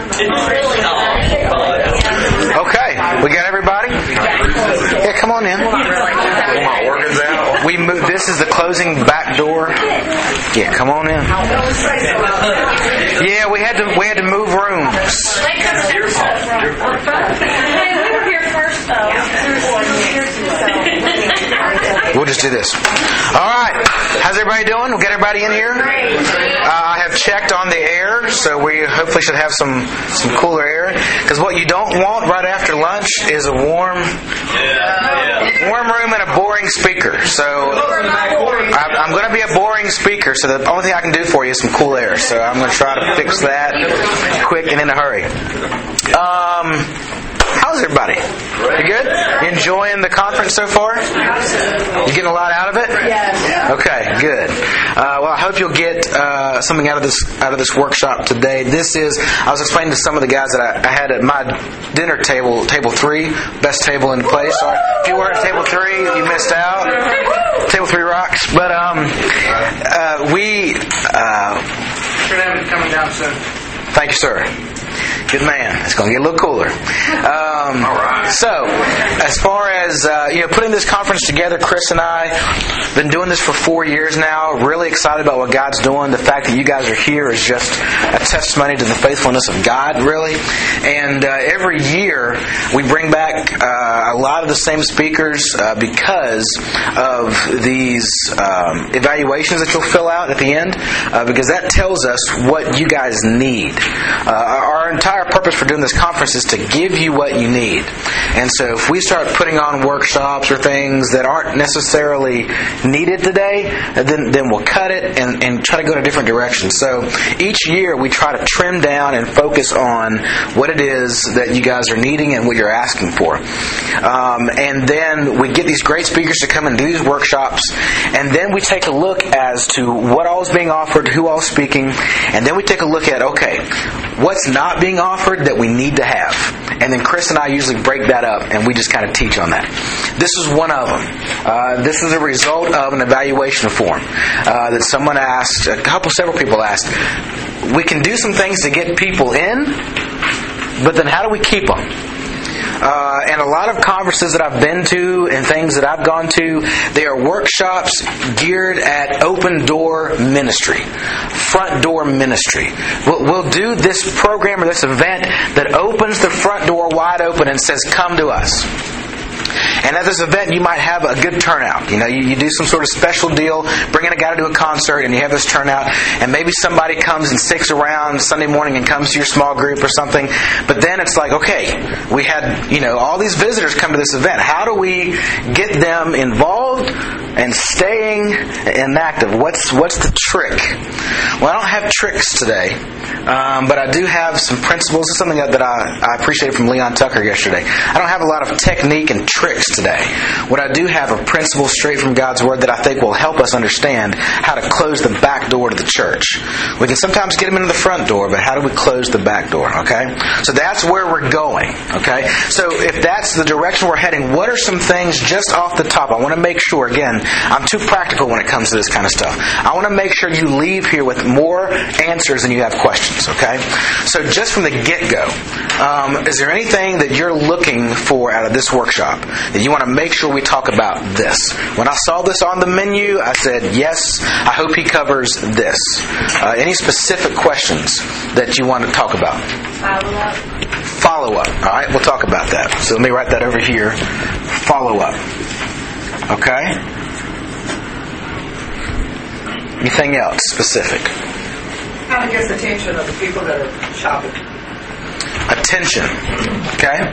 Okay, we got everybody? Yeah, come on in. We moved. This is the closing back door. Yeah, come on in. Yeah, we had to move rooms. We'll just do this. All right. How's everybody doing? We'll get everybody in here. I have checked on the air, so we hopefully should have some cooler air. Because what you don't want right after lunch is a warm room and a boring speaker. So I'm going to be a boring speaker. So the only thing I can do for you is some cool air. So I'm going to try to fix that quick and in a hurry. How's everybody? You good? You enjoying the conference so far? You getting a lot out of it? Yes. Okay, good. Well, I hope you'll get something out of this workshop today. I was explaining to some of the guys that I had at my dinner table 3, best table in the place. So if you were at table 3, you missed out. Table 3 rocks. But we should have it coming down soon. Thank you, sir. Good man. It's going to get a little cooler. All right. So, as far as putting this conference together, Chris and I have been doing this for 4 years now. Really excited about what God's doing. The fact that you guys are here is just a testimony to the faithfulness of God, really. And every year we bring back a lot of the same speakers because of these evaluations that you'll fill out at the end, because that tells us what you guys need. Our entire purpose for doing this conference is to give you what you need. And so if we start putting on workshops or things that aren't necessarily needed today, then we'll cut it and try to go in a different direction. So each year we try to trim down and focus on what it is that you guys are needing and what you're asking for. And then we get these great speakers to come and do these workshops, and then we take a look as to what all is being offered, who all is speaking, and then we take a look at, okay, what's not being offered that we need to have. And then Chris and I usually break that up and we just kind of teach on that. This is one of them. This is a result of an evaluation form that someone asked, several people asked. We can do some things to get people in, but then how do we keep them? And a lot of conferences that I've been to and things that I've gone to, they are workshops geared at open door ministry, front door ministry. We'll do this program or this event that opens the front door wide open and says, "Come to us." And at this event, you might have a good turnout. You do some sort of special deal, bringing a guy to do a concert, and you have this turnout. And maybe somebody comes and sticks around Sunday morning and comes to your small group or something. But then it's like, okay, we had all these visitors come to this event. How do we get them involved and staying and active? What's the trick? Well, I don't have tricks today, but I do have some principles. This is something that I appreciated from Leon Tucker yesterday. I don't have a lot of technique and tricks today. What I do have are principles straight from God's Word that I think will help us understand how to close the back door to the church. We can sometimes get them into the front door, but how do we close the back door? Okay? So that's where we're going. Okay? So if that's the direction we're heading, what are some things just off the top? I want to make sure, again, I'm too practical when it comes to this kind of stuff. I want to make sure you leave here with more answers than you have questions. Okay? So just from the get-go, is there anything that you're looking for out of this workshop that you want to make sure we talk about this? When I saw this on the menu, I said, yes, I hope he covers this. Any specific questions that you want to talk about? Follow up. All right, we'll talk about that. So let me write that over here. Follow up. Okay? Anything else specific? How to get the attention of the people that are shopping. Attention. Okay?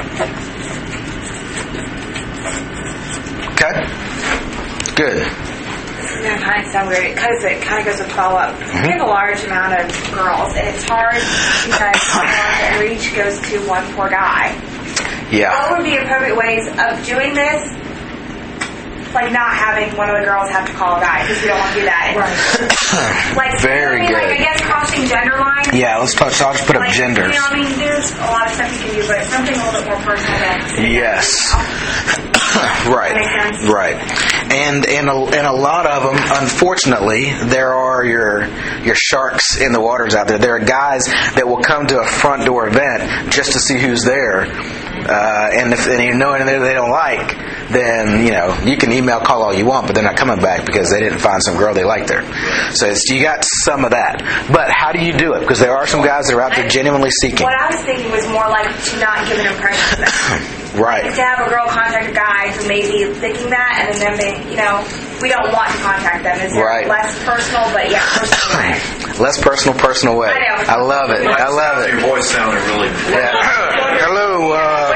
Okay? Good. It kind of sounds weird because it kind of goes with follow-up. We have a large amount of girls, and it's hard because the reach goes to one poor guy. Yeah. What would be appropriate ways of doing this? Like not having one of the girls have to call a guy because we don't want to do that. Like very good. Like I guess crossing gender lines. Yeah, let's touch. I'll just put up genders. There's a lot of stuff you can do, but something a little bit more personal than. Yes. Right. That makes sense. Right. And a lot of them, unfortunately, there are your sharks in the waters out there. There are guys that will come to a front door event just to see who's there. And if you know anything they don't like, then you can email, call all you want, but they're not coming back because they didn't find some girl they like there. So you got some of that. But how do you do it? Because there are some guys that are out there genuinely seeking. What I was thinking was more like to not give an impression of them. Right. Like to have a girl contact a guy who may be thinking that, and then they, we don't want to contact them. It's right. Less personal, but personal way. Less personal way. I know. I love it. I love it. Your voice sounded really. Yeah. Hello.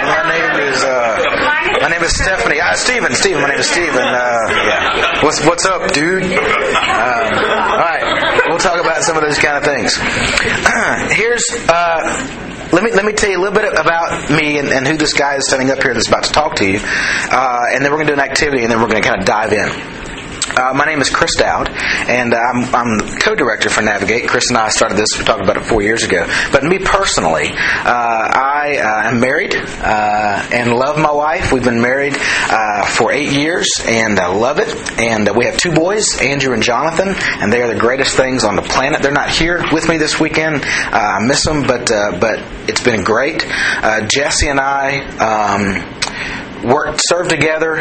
My name is Stephanie. Steven. My name is Steven. Yeah. What's up, dude? All right. We'll talk about some of those kind of things. Here's. Let me tell you a little bit about me and who this guy is standing up here that's about to talk to you, and then we're going to do an activity, and then we're going to kind of dive in. My name is Chris Dowd, and I'm co-director for Navigate. Chris and I started this. We talked about it 4 years ago. But me personally, I am married and love my wife. We've been married for 8 years, and I love it. And we have 2 boys, Andrew and Jonathan, and they are the greatest things on the planet. They're not here with me this weekend. I miss them, but it's been great. Jesse and I served together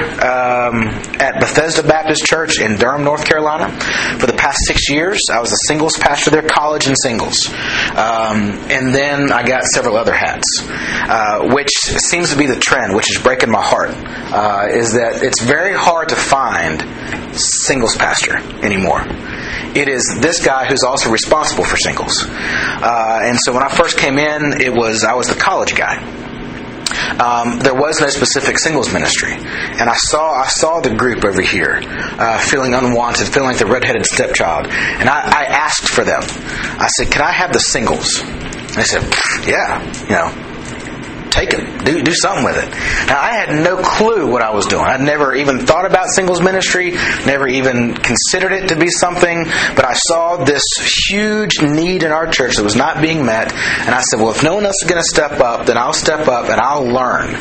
at Bethesda Baptist Church in Durham, North Carolina for the past 6 years. I was a singles pastor there, college and singles. And then I got several other hats, which seems to be the trend, which is breaking my heart, is that it's very hard to find singles pastor anymore. It is this guy who's also responsible for singles. And so when I first came in, I was the college guy. There was no specific singles ministry, and I saw the group over here feeling unwanted, feeling like the redheaded stepchild, and I asked for them. I said, "Can I have the singles?" And they said, "Yeah, take it, do something with it." Now I had no clue what I was doing. I'd never even thought about singles ministry, never even considered it to be something, but I saw this huge need in our church that was not being met, and I said, well, if no one else is going to step up, then I'll step up and I'll learn.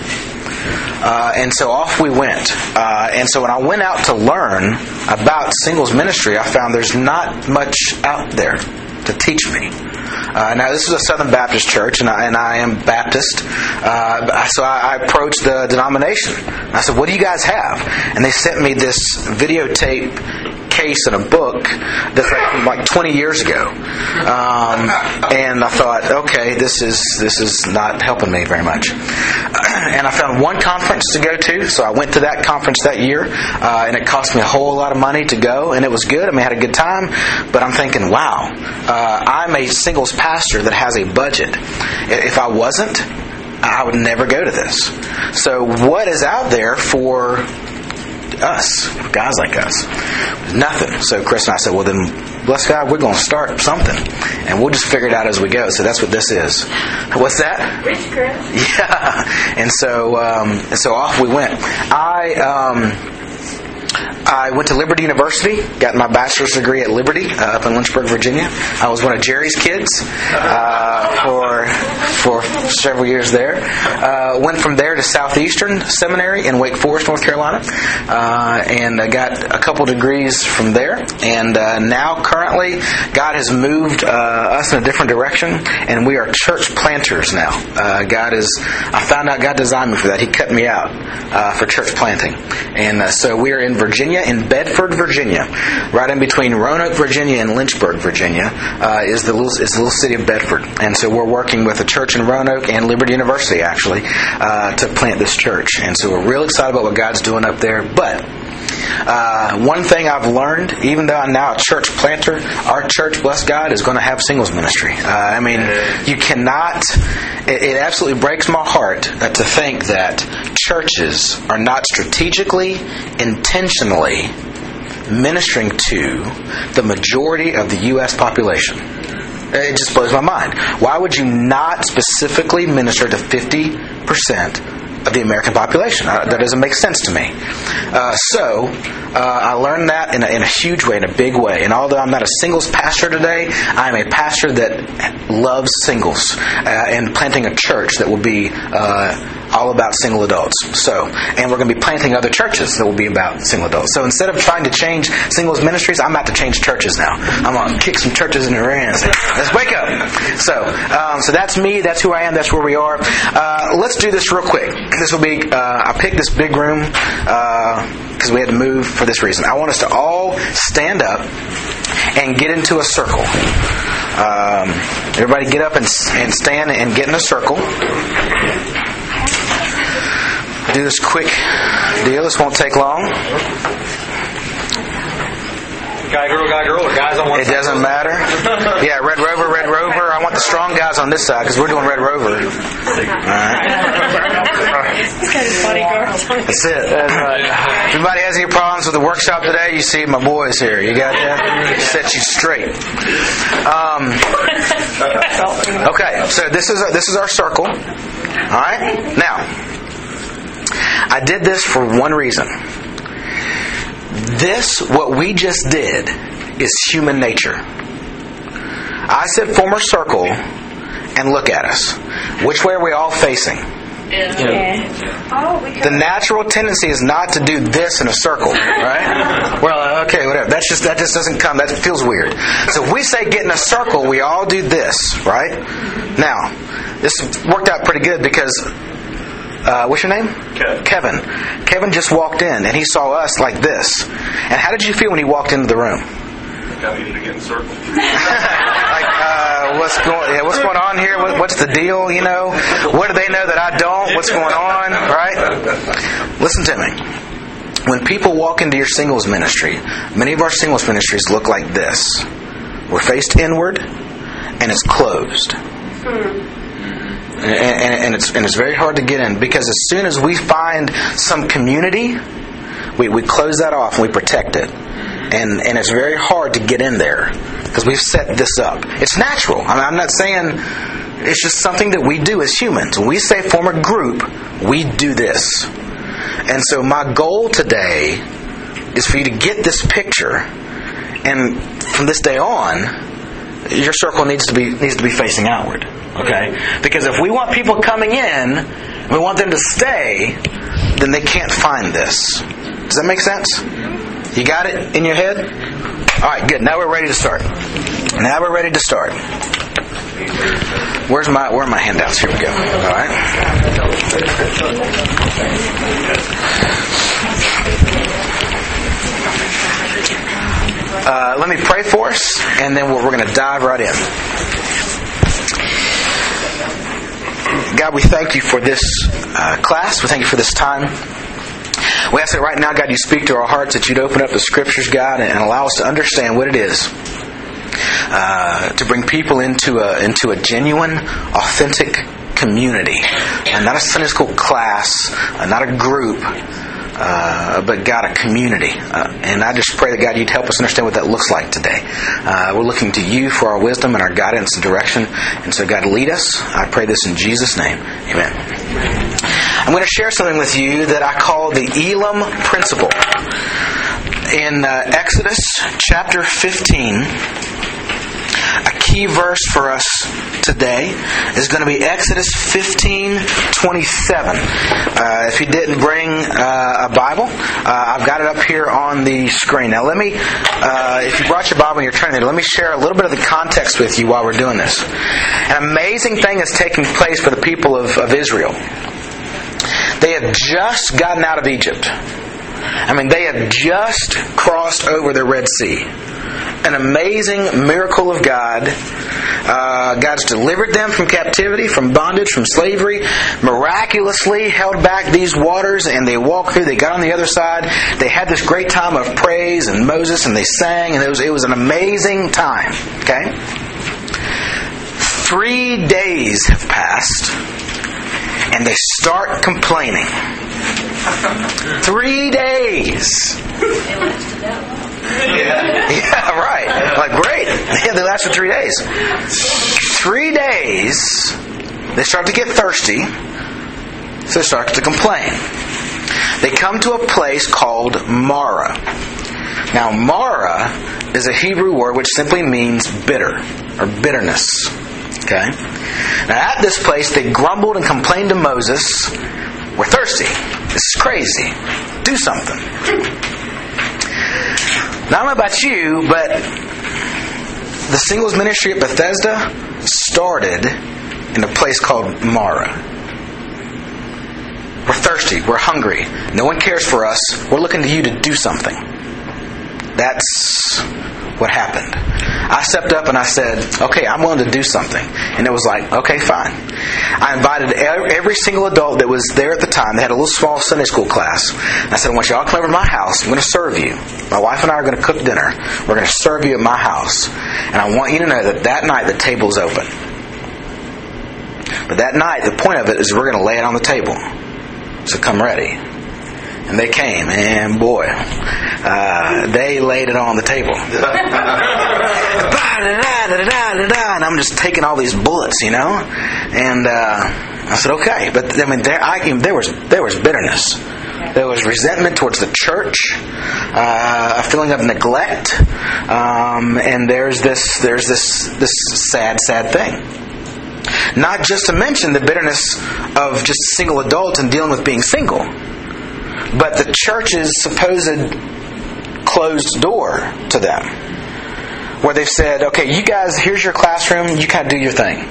And so off we went. And so when I went out to learn about singles ministry, I found there's not much out there to teach me. Now this is a Southern Baptist church, and I am Baptist. So I approached the denomination. I said, "What do you guys have?" And they sent me this videotape case in a book that's like 20 years ago. And I thought, okay, this is not helping me very much. And I found one conference to go to, so I went to that conference that year, and it cost me a whole lot of money to go, and it was good. I mean, I had a good time, but I'm thinking, wow, I'm a singles pastor that has a budget. If I wasn't, I would never go to this. So what is out there for us, guys like us? Nothing. So Chris and I said, well then, bless God, we're going to start something, and we'll just figure it out as we go. So that's what this is. What's that? Rich Chris. Yeah. And so off we went. I went to Liberty University, got my bachelor's degree at Liberty up in Lynchburg, Virginia. I was one of Jerry's kids for several years there. Went from there to Southeastern Seminary in Wake Forest, North Carolina, and I got a couple degrees from there. And now, currently, God has moved us in a different direction, and we are church planters now. I found out God designed me for that. He cut me out for church planting. And so we are in Virginia, in Bedford, Virginia, right in between Roanoke, Virginia, and Lynchburg, Virginia, is the little city of Bedford. And so we're working with a church in Roanoke and Liberty University, actually, to plant this church. And so we're real excited about what God's doing up there. But one thing I've learned, even though I'm now a church planter, our church, bless God, is going to have singles ministry. I mean, you cannot. It absolutely breaks my heart to think that churches are not strategically, intentionally ministering to the majority of the U.S. population. It just blows my mind. Why would you not specifically minister to 50% of the American population? That doesn't make sense to me. So I learned that in a huge way, in a big way. And although I'm not a singles pastor today, I'm a pastor that loves singles and planting a church that will be all about single adults. So, and we're going to be planting other churches that will be about single adults. So instead of trying to change singles ministries, I'm about to change churches now. I'm going to kick some churches in the rear end and say, let's wake up. So that's me. That's who I am. That's where we are. Let's do this real quick. This will be, I picked this big room because we had to move for this reason. I want us to all stand up and get into a circle. Everybody get up and stand and get in a circle. Do this quick deal. This won't take long. Guy, girl, or guys on one side? It doesn't matter. Yeah, Red Rover. I want the strong guys on this side because we're doing Red Rover. All right. That's it. If anybody has any problems with the workshop today, you see my boys here. You got that? Set you straight. Okay, so this is our circle. All right. Now, I did this for one reason. What we just did, is human nature. I said form a circle and look at us. Which way are we all facing? The natural tendency is not to do this in a circle, right? Well, okay, whatever. That just doesn't come. That feels weird. So if we say get in a circle, we all do this, right? Now, this worked out pretty good because what's your name? Kevin. Kevin just walked in and he saw us like this. And how did you feel when he walked into the room? I needed to get in circle. What's going on here? What's the deal? You know, what do they know that I don't? What's going on? Right? Listen to me. When people walk into your singles ministry, many of our singles ministries look like this. We're faced inward, and it's closed. And it's very hard to get in because as soon as we find some community, we close that off and we protect it. And it's very hard to get in there because we've set this up. It's natural. I mean, I'm not saying it's just something that we do as humans. When we say form a group, we do this. And so my goal today is for you to get this picture, and from this day on, your circle needs to be facing outward. Okay? Because if we want people coming in, we want them to stay, then they can't find this. Does that make sense? You got it in your head? Alright, good. Now we're ready to start. Where are my handouts? Here we go. Alright. Let me pray for us, and then we're going to dive right in. God, we thank you for this class. We thank you for this time. We ask that right now, God, you speak to our hearts, that you'd open up the Scriptures, God, and allow us to understand what it is to bring people into a genuine, authentic community, and not a Sunday school class, not a group, but God, a community. And I just pray that God, you'd help us understand what that looks like today. We're looking to you for our wisdom and our guidance and direction. And so God, lead us. I pray this in Jesus' name. Amen. I'm going to share something with you that I call the Elam principle. In Exodus chapter 15, a key verse for us today is going to be Exodus 15:27. If you didn't bring a Bible, I've got it up here on the screen. Now let me, if you brought your Bible and you're turning there, let me share a little bit of the context with you while we're doing this. An amazing thing is taking place for the people of Israel. They have just gotten out of Egypt. I mean, they have just crossed over the Red Sea. An amazing miracle of God. God's delivered them from captivity, from bondage, from slavery, miraculously held back these waters, and they walked through. They got on the other side. They had this great time of praise and Moses, and they sang, and it was an amazing time. Okay? 3 days have passed, and they start complaining. 3 days. Yeah, right. Like, great. Yeah, they last for 3 days. 3 days, they start to get thirsty, so they start to complain. They come to a place called Marah. Now, Marah is a Hebrew word which simply means bitter, or bitterness. Okay? Now, at this place, they grumbled and complained to Moses We're thirsty. This is crazy. Do something. Now, I don't know about you, but the singles ministry at Bethesda started in a place called Mara. We're thirsty. We're hungry. No one cares for us. We're looking to you to do something. That's what happened. I stepped up and I said, okay, I'm willing to do something. And it was like, okay, fine. I invited every single adult that was there at the time. They had a little small Sunday school class. And I said, I want you all to come over to my house. I'm going to serve you. My wife and I are going to cook dinner. We're going to serve you at my house. And I want you to know that that night the table is open. But that night, the point of it is we're going to lay it on the table. So come ready. And they came, and boy, they laid it on the table. And I'm just taking all these bullets, you know. And I said, okay. But I mean, there was bitterness. There was resentment towards the church, a feeling of neglect, and there's this sad thing. Not just to mention the bitterness of just single adults and dealing with being single, but the church's supposed closed door to them, where they've said, okay, you guys, here's your classroom, you kind of do your thing.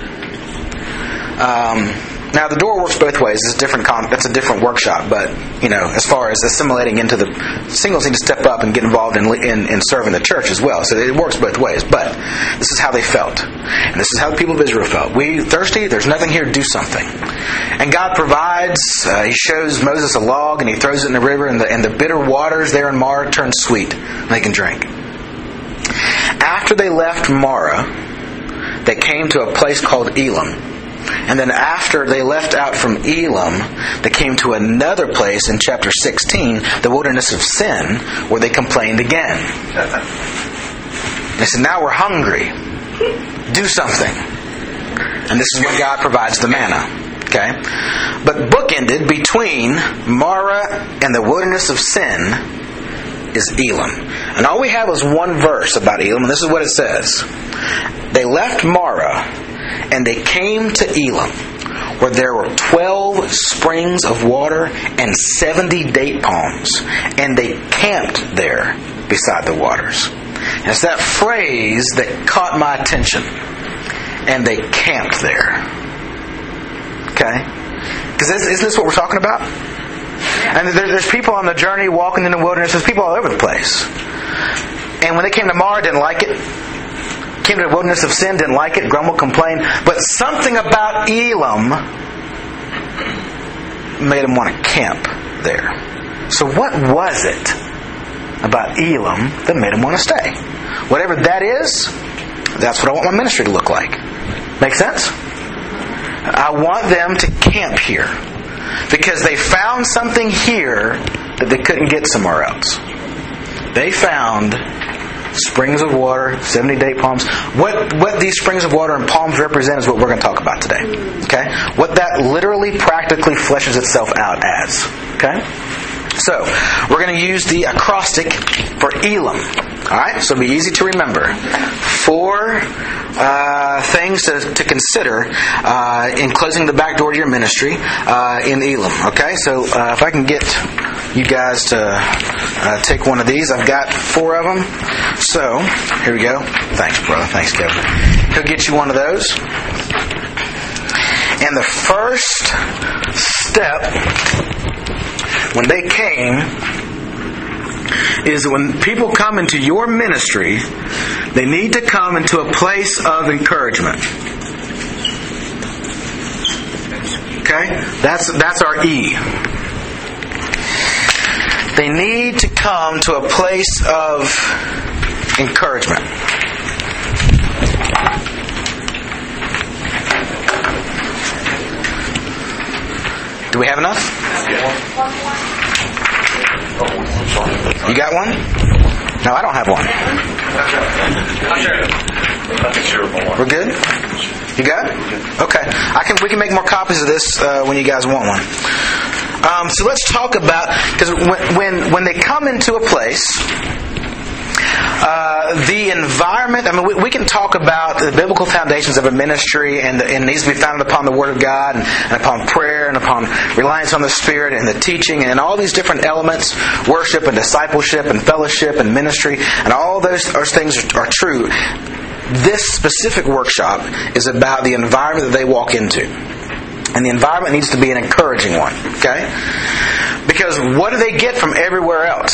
Now, the door works both ways. It's that's a different workshop, but, you know, as far as assimilating into the singles need to step up and get involved in serving the church as well. So it works both ways, but this is how they felt. And this is how the people of Israel felt. We thirsty, there's nothing here, do something. And God provides. He shows Moses a log and he throws it in the river, and the bitter waters there in Mara turn sweet and they can drink. After they left Mara, they came to a place called Elim. And then after they left out from Elim, they came to another place in chapter 16, the wilderness of Sin, where they complained again. They said, now we're hungry. Do something. And this is when God provides the manna. Okay? But bookended between Mara and the wilderness of Sin is Elim. And all we have is one verse about Elim, and this is what it says. They left Mara, and they came to Elim, where there were 12 springs of water and 70 date palms, and they camped there beside the waters. And it's that phrase that caught my attention. And they camped there. Okay? Because isn't this what we're talking about? And there's people on the journey walking in the wilderness. There's people all over the place. And when they came to Mara, didn't like it. Came to the wilderness of Sin, didn't like it, grumbled, complained. But something about Elim made them want to camp there. So what was it about Elim that made them want to stay? Whatever that is, that's what I want my ministry to look like. Make sense? I want them to camp here. Because they found something here that they couldn't get somewhere else. They found springs of water, 70 date palms. What these springs of water and palms represent is what we're going to talk about today. Okay? What that literally, practically fleshes itself out as. Okay? So, we're going to use the acrostic for Elim. Alright? So it'll be easy to remember. 4 things to consider in closing the back door to your ministry in Elim. Okay? So if I can get you guys to take one of these. I've got 4 of them. So, here we go. Thanks, brother. Thanks, Kevin. He'll get you one of those. And the first step, when they came, is when people come into your ministry, they need to come into a place of encouragement. Okay? That's our E. They need to come to a place of encouragement. Do we have enough? You got one? No, I don't have one. We're good? You got it? Okay. We can make more copies of this when you guys want one. So let's talk about, because when they come into a place, The environment, I mean, we can talk about the biblical foundations of a ministry, and it needs to be founded upon the Word of God, and upon prayer, and upon reliance on the Spirit, and the teaching, and all these different elements, worship, and discipleship, and fellowship, and ministry, and all those things are true. This specific workshop is about the environment that they walk into. And the environment needs to be an encouraging one, okay? Because what do they get from everywhere else?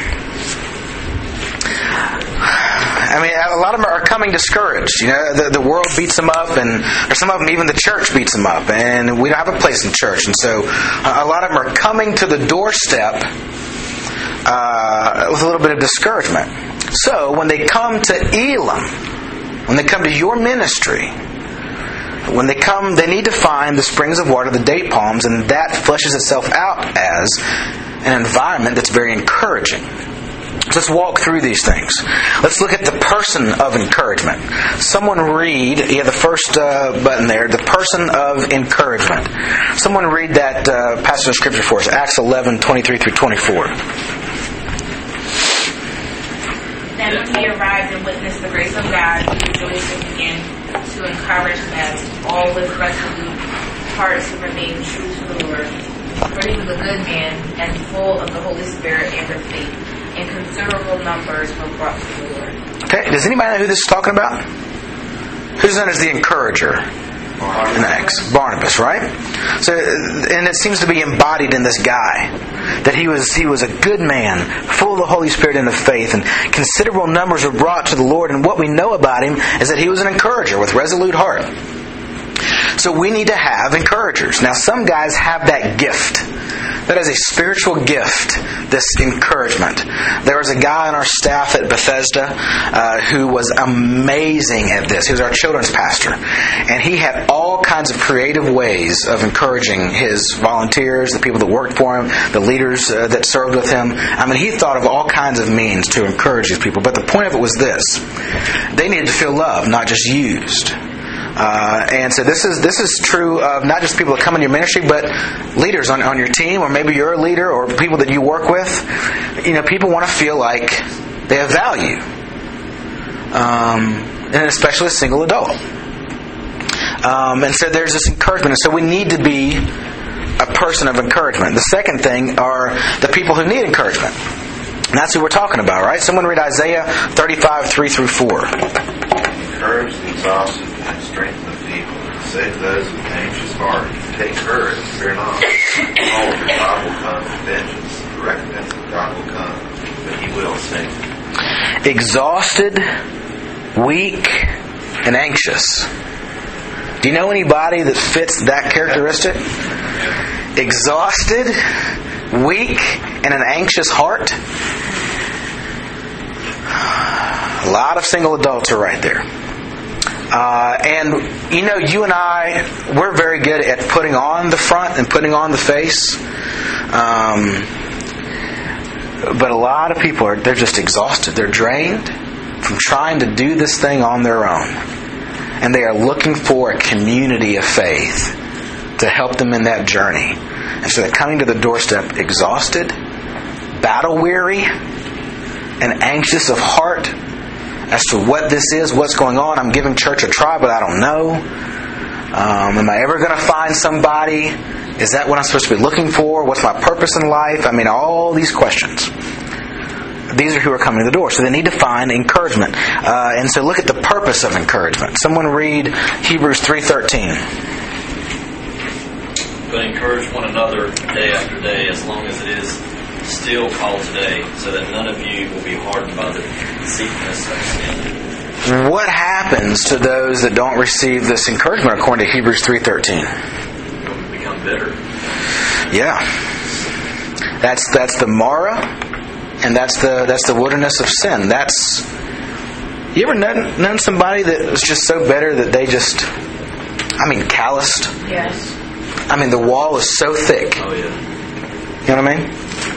I mean, a lot of them are coming discouraged. You know, the world beats them up, and or some of them, even the church beats them up, and we don't have a place in church. And so a lot of them are coming to the doorstep with a little bit of discouragement. So when they come to Elam, when they come to your ministry, when they come, they need to find the springs of water, the date palms, and that fleshes itself out as an environment that's very encouraging. Let's walk through these things. Let's look at the person of encouragement. Someone read, the first button there, the person of encouragement. Someone read that passage of Scripture for us, Acts 11:23 through 24. Then when he arrived and witnessed the grace of God, he rejoiced and began to encourage them, all with resolute hearts to remain true to the Lord. For he was a good man and full of the Holy Spirit and of faith. And considerable numbers were brought to the Lord. Okay, does anybody know who this is talking about? Who's known as the encourager in Acts? Barnabas, right? So, and it seems to be embodied in this guy, that he was a good man, full of the Holy Spirit and of faith, and considerable numbers were brought to the Lord. And what we know about him is that he was an encourager with resolute heart. So we need to have encouragers. Now, some guys have that gift. That is a spiritual gift, this encouragement. There was a guy on our staff at Bethesda who was amazing at this. He was our children's pastor. And he had all kinds of creative ways of encouraging his volunteers, the people that worked for him, the leaders that served with him. I mean, he thought of all kinds of means to encourage these people. But the point of it was this. They needed to feel loved, not just used. And so this is true of not just people that come in your ministry, but leaders on your team, or maybe you're a leader, or people that you work with. You know, people want to feel like they have value, and especially a single adult. And so there's this encouragement, and so we need to be a person of encouragement. The second thing are the people who need encouragement. And that's who we're talking about, right? Someone read Isaiah 35:3 through 4. Encourage the exhausted and strengthen the feeble. Save those with anxious heart. Take courage, fear not. Behold, God will come with vengeance. The recompense of God will come, but He will save. Exhausted, weak, and anxious. Do you know anybody that fits that characteristic? Exhausted, weak, and an anxious heart. A lot of single adults are right there. And, you know, you and I, we're very good at putting on the front and putting on the face. But a lot of people they're just exhausted. They're drained from trying to do this thing on their own. And they are looking for a community of faith to help them in that journey. And so they're coming to the doorstep exhausted, battle-weary, and anxious of heart as to what this is, what's going on. I'm giving church a try, but I don't know. Am I ever going to find somebody? Is that what I'm supposed to be looking for? What's my purpose in life? I mean, all these questions. These are who are coming to the door. So they need to find encouragement. And so look at the purpose of encouragement. Someone read Hebrews 3:13. But encourage one another day after day, as long as it is still called today, so that none of you will be hardened by the deceitfulness of sin. What happens to those that don't receive this encouragement according to Hebrews 3:13? You'll become bitter. Yeah. That's the Mara, and that's the wilderness of sin. You ever known somebody that was just so bitter that they just, calloused? Yes. The wall is so thick. Oh, yeah. You know what I mean?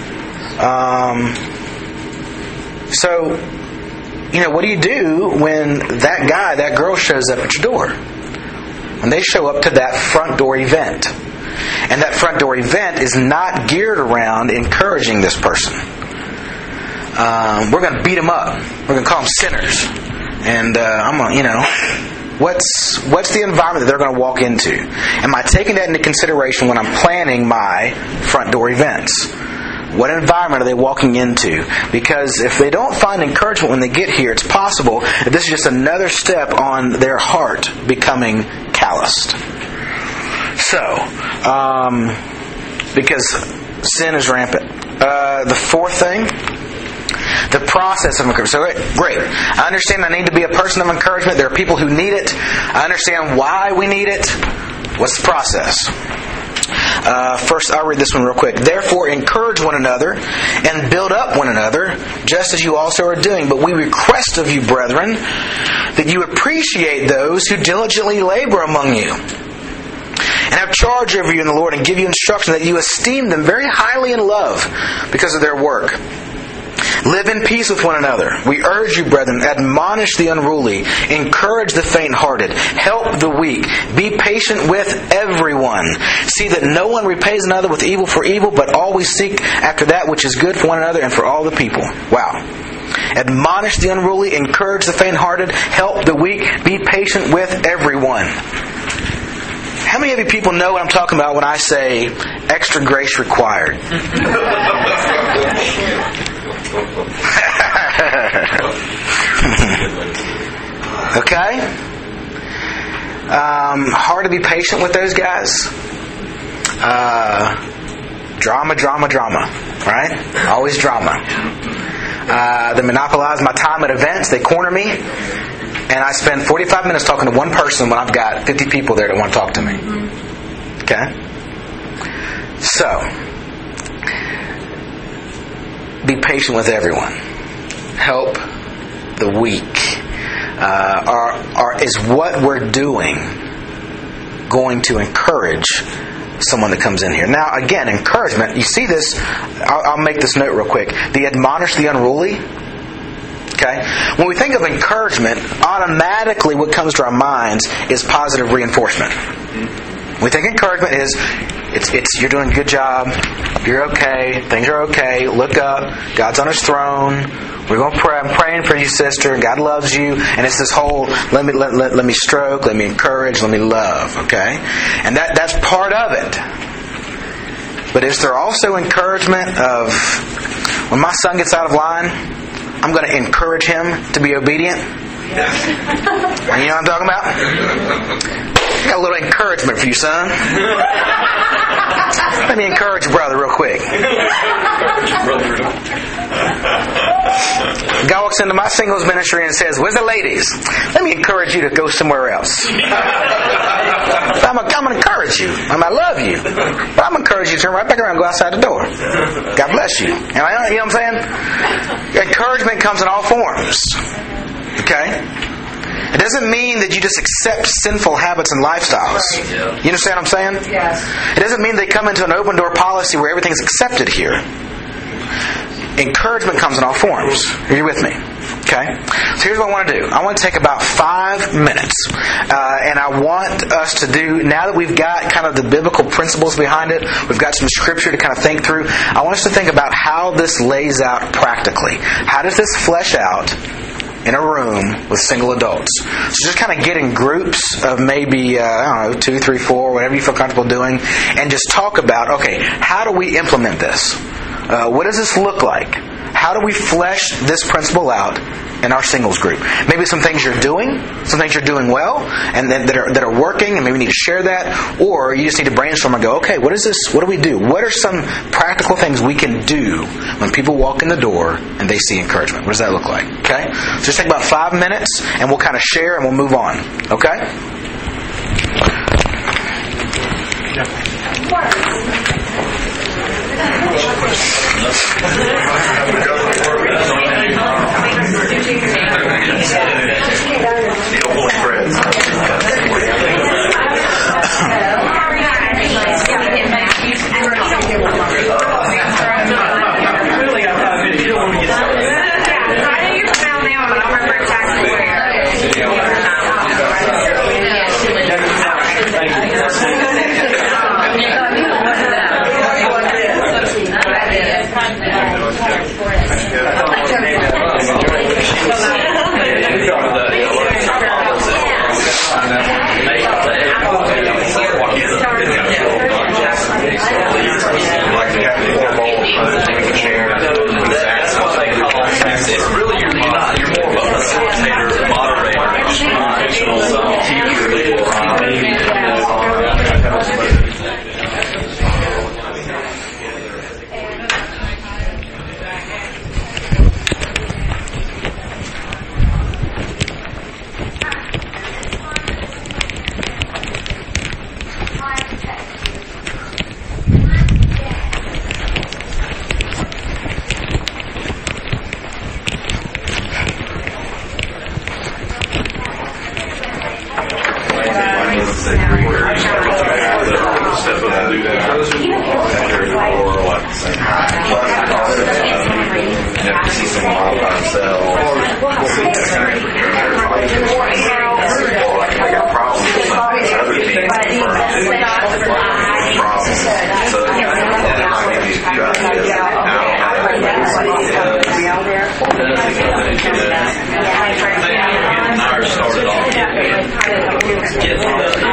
So, what do you do when that girl shows up at your door? When they show up to that front door event. And that front door event is not geared around encouraging this person. we're going to beat them up. We're going to call them sinners. And I'm going to, what's the environment that they're going to walk into? Am I taking that into consideration when I'm planning my front door events? What environment are they walking into? Because if they don't find encouragement when they get here, it's possible that this is just another step on their heart becoming calloused. So, because sin is rampant. The fourth thing, the process of encouragement. So, great. I understand I need to be a person of encouragement. There are people who need it. I understand why we need it. What's the process? First, I'll read this one real quick. Therefore, encourage one another and build up one another, just as you also are doing. But we request of you, brethren, that you appreciate those who diligently labor among you, and have charge over you in the Lord, and give you instruction, that you esteem them very highly in love because of their work. Live in peace with one another. We urge you, brethren, admonish the unruly, encourage the faint-hearted, help the weak, be patient with everyone. See that no one repays another with evil for evil, but always seek after that which is good for one another and for all the people. Wow. Admonish the unruly, encourage the faint-hearted, help the weak, be patient with everyone. How many of you people know what I'm talking about when I say extra grace required? Okay? Hard to be patient with those guys. Drama. Right? Always drama. They monopolize my time at events. They corner me. And I spend 45 minutes talking to one person when I've got 50 people there that want to talk to me. Okay? So, be patient with everyone. Help the weak. Is what we're doing going to encourage someone that comes in here? Now, again, encouragement. You see this. I'll make this note real quick. The admonish the unruly. Okay? When we think of encouragement, automatically what comes to our minds is positive reinforcement. We think encouragement is, it's you're doing a good job, you're okay, things are okay, look up, God's on His throne, we're going to pray, I'm praying for you, sister, God loves you, and it's this whole, let me stroke, let me encourage, let me love, okay? And that's part of it. But is there also encouragement of, when my son gets out of line, I'm going to encourage him to be obedient? You know what I'm talking about? I got a little encouragement for you, son. Let me encourage your brother real quick. Guy walks into my singles ministry and says, "Where's the ladies? Let me encourage you to go somewhere else." I'm going to encourage you. I love you. But I'm going to encourage you to turn right back around and go outside the door. God bless you. And you know what I'm saying? Encouragement comes in all forms. Okay? It doesn't mean that you just accept sinful habits and lifestyles. You understand what I'm saying? Yes. It doesn't mean they come into an open door policy where everything's accepted here. Encouragement comes in all forms. Are you with me? Okay? So here's what I want to do. I want to take about 5 minutes. And I want us to do, now that we've got kind of the biblical principles behind it, we've got some scripture to kind of think through, I want us to think about how this lays out practically. How does this flesh out in a room with single adults? So just kind of get in groups of maybe, 2, 3, 4, whatever you feel comfortable doing, and just talk about, okay, how do we implement this? What does this look like? How do we flesh this principle out in our singles group? Maybe some things you're doing, some things you're doing well, and that are working, and maybe we need to share that. Or you just need to brainstorm and go, okay, what is this? What do we do? What are some practical things we can do when people walk in the door and they see encouragement? What does that look like? Okay? So just take about 5 minutes, and we'll kind of share, and we'll move on. Okay? say 3:30. Step up and do that. Or like say hi. And if you see someone all by themselves, I got problems with something. Other people problems. So I give you a few ideas. Ours started off getting the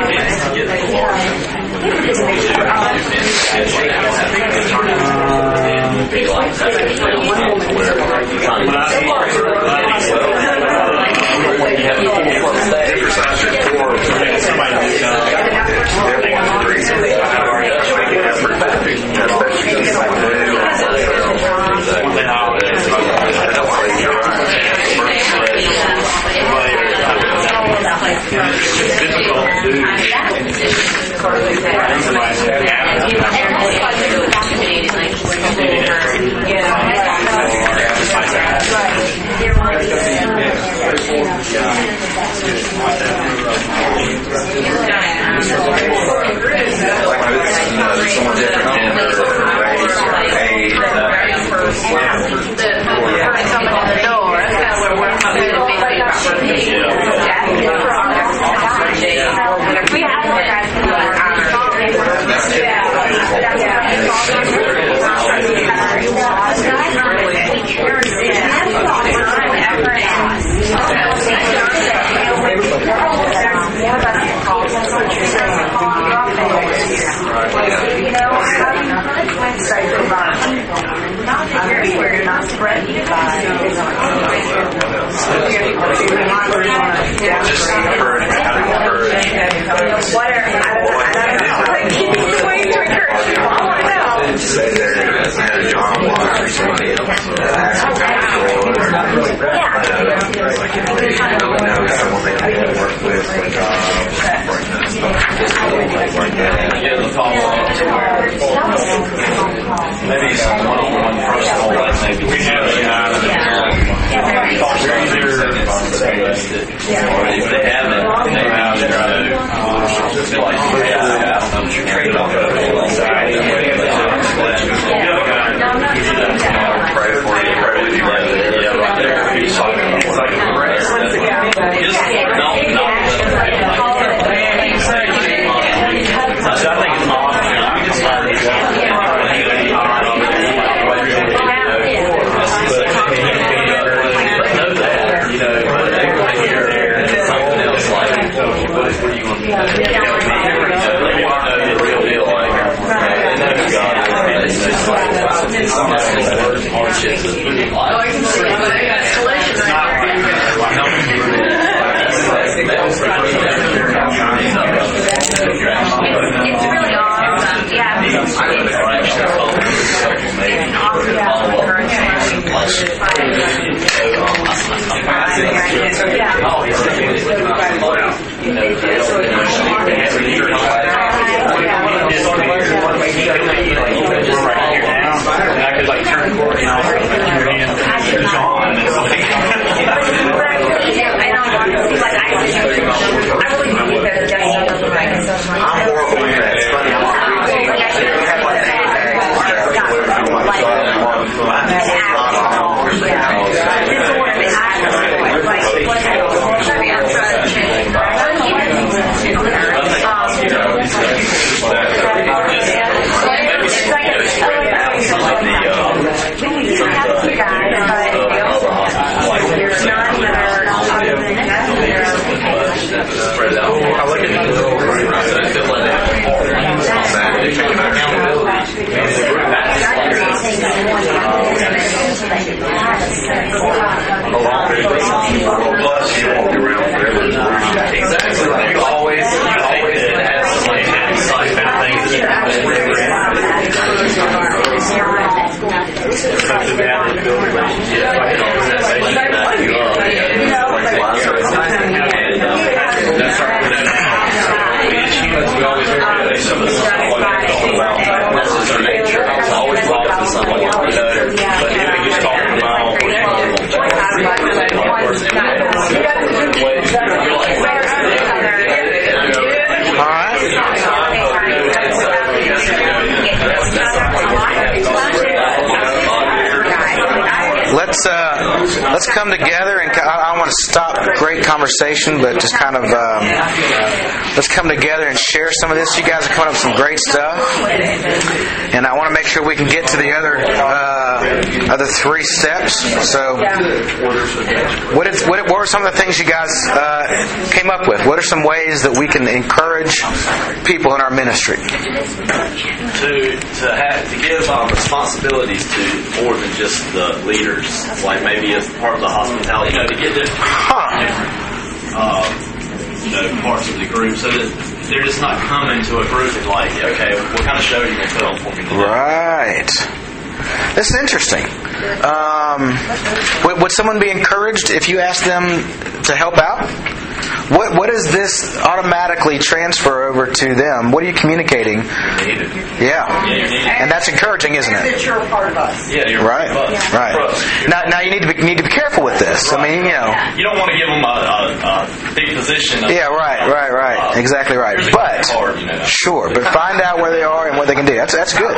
maybe some one-on-one personal life, maybe we have or if they haven't, maybe just like, I don't know what you're trading off of. Pray for you, pray with you right there. Yeah, right there. It's like a prayer. Just not let them feel like I think it's awesome. You can start it. I could like turn let's come together and I don't want to stop great conversation, but just kind of let's come together and share some of this. You guys are coming up with some great stuff, and I want to make sure we can get to the other 3 steps. So, what were some of the things you guys came up with? What are some ways that we can encourage people in our ministry? To give responsibilities to more than just the leaders, like maybe as part of the hospitality, to get different parts of the group, so that they're just not coming to a group and like, okay, what kind of show are you going to put on for me today? Right. This is interesting. Would someone be encouraged if you asked them to help out? What does this automatically transfer over to them? What are you communicating? Yeah. And that's encouraging, isn't it? That you're a part of us. Yeah, you're right. Right. Now you need to be careful with this. Right. I mean, you don't want to give them a big position. Right. Exactly right. But sure, but find out where they are and what they can do. That's good.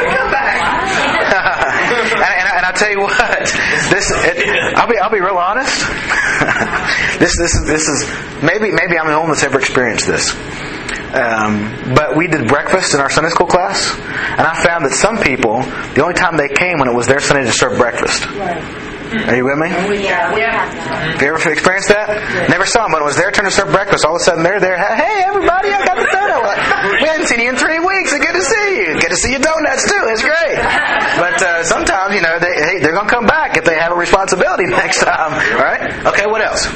And I'll tell you what. I'll be real honest. This is maybe I'm the only one that's ever experienced this. But we did breakfast in our Sunday school class, and I found that some people, the only time they came when it was their Sunday to serve breakfast. Right. Are you with me? Yeah. Have you ever experienced that? Yeah. Never saw them, but when it was their turn to serve breakfast, all of a sudden they're there. Hey, everybody, I got the donut. We haven't seen you in 3 weeks. It's good to see you. Good to see your donuts too. It's great. But sometimes, they're going to come back if they have a responsibility next time. All right? Okay, what else?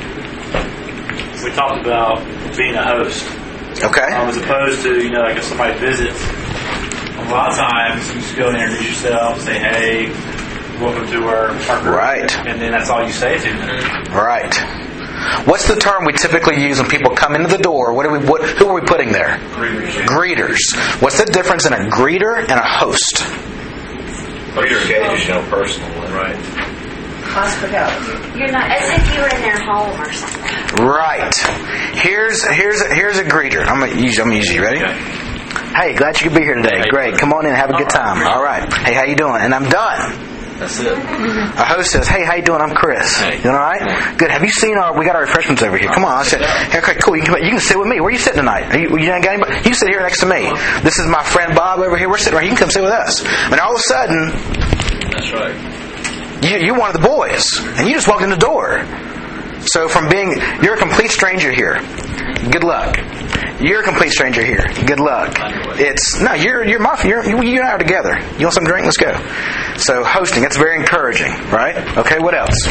We talked about being a host. Okay. As opposed to, like if somebody visits, a lot of times you just go and introduce yourself, say, hey, welcome to our group. Right. And then that's all you say to them. Right. What's the term we typically use when people come into the door? Who are we putting there? Greeters. What's the difference in a greeter and a host? Greeter engages personally, right? Hospitality. You're not as if you were in their home or something. Right. Here's a greeter. I'm gonna use you. Ready? Hey, glad you could be here today. Great. Come on in and have a good time. All right. Hey, how you doing? And I'm done. That's it. A host says, hey, how you doing? I'm Chris. You doing all right? Good. Have you seen we got our refreshments over here. Come on. I said, okay, cool. You can sit with me. Where are you sitting tonight? You ain't got anybody? You sit here next to me. This is my friend Bob over here. We're sitting right here. You can come sit with us. And all of a sudden, that's right. You're one of the boys. And you just walked in the door. So you're a complete stranger here. Good luck. You're a complete stranger here. Good luck. You're my friend. You and I are together. You want some drink? Let's go. So hosting, that's very encouraging, right? Okay, what else?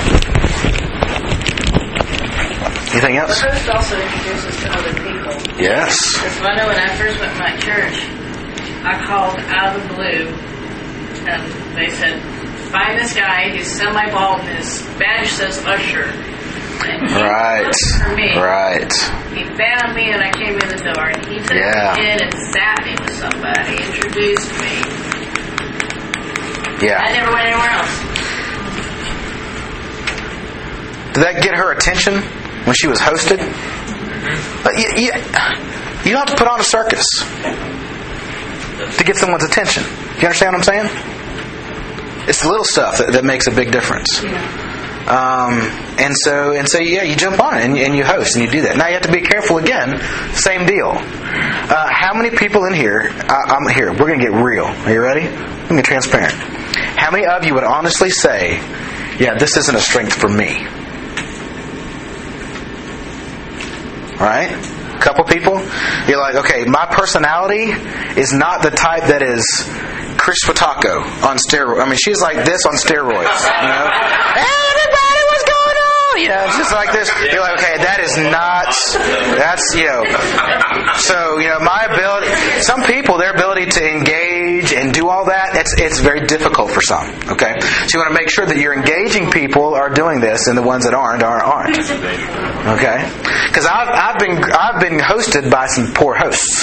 Anything else? The host also introduces to other people. Yes. Because I know when I first went to my church, I called out of the blue, and they said, find this guy who's semi-bald and his badge says usher. And he looked for me. Right. He found me and I came in the door. And he took me in and sat me with somebody, introduced me. Yeah. I never went anywhere else. Did that get her attention when she was hosted? You don't have to put on a circus to get someone's attention. Do you understand what I'm saying? It's the little stuff that makes a big difference. And so you jump on it and you host and you do that. Now you have to be careful again. Same deal. How many people in here? I'm here. We're going to get real. Are you ready? Let me be transparent. How many of you would honestly say, "Yeah, this isn't a strength for me"? Right? A couple people. You're like, okay, my personality is not the type that is Chris Fataco on steroids. I mean, she's like this on steroids. Hey, everybody, what's going on? It's just like this. You're like, okay, that's, So, my ability, some people, their ability to engage and do all that, it's very difficult for some. Okay? So you want to make sure that you're engaging people are doing this, and the ones that aren't. Okay? Because I've been hosted by some poor hosts.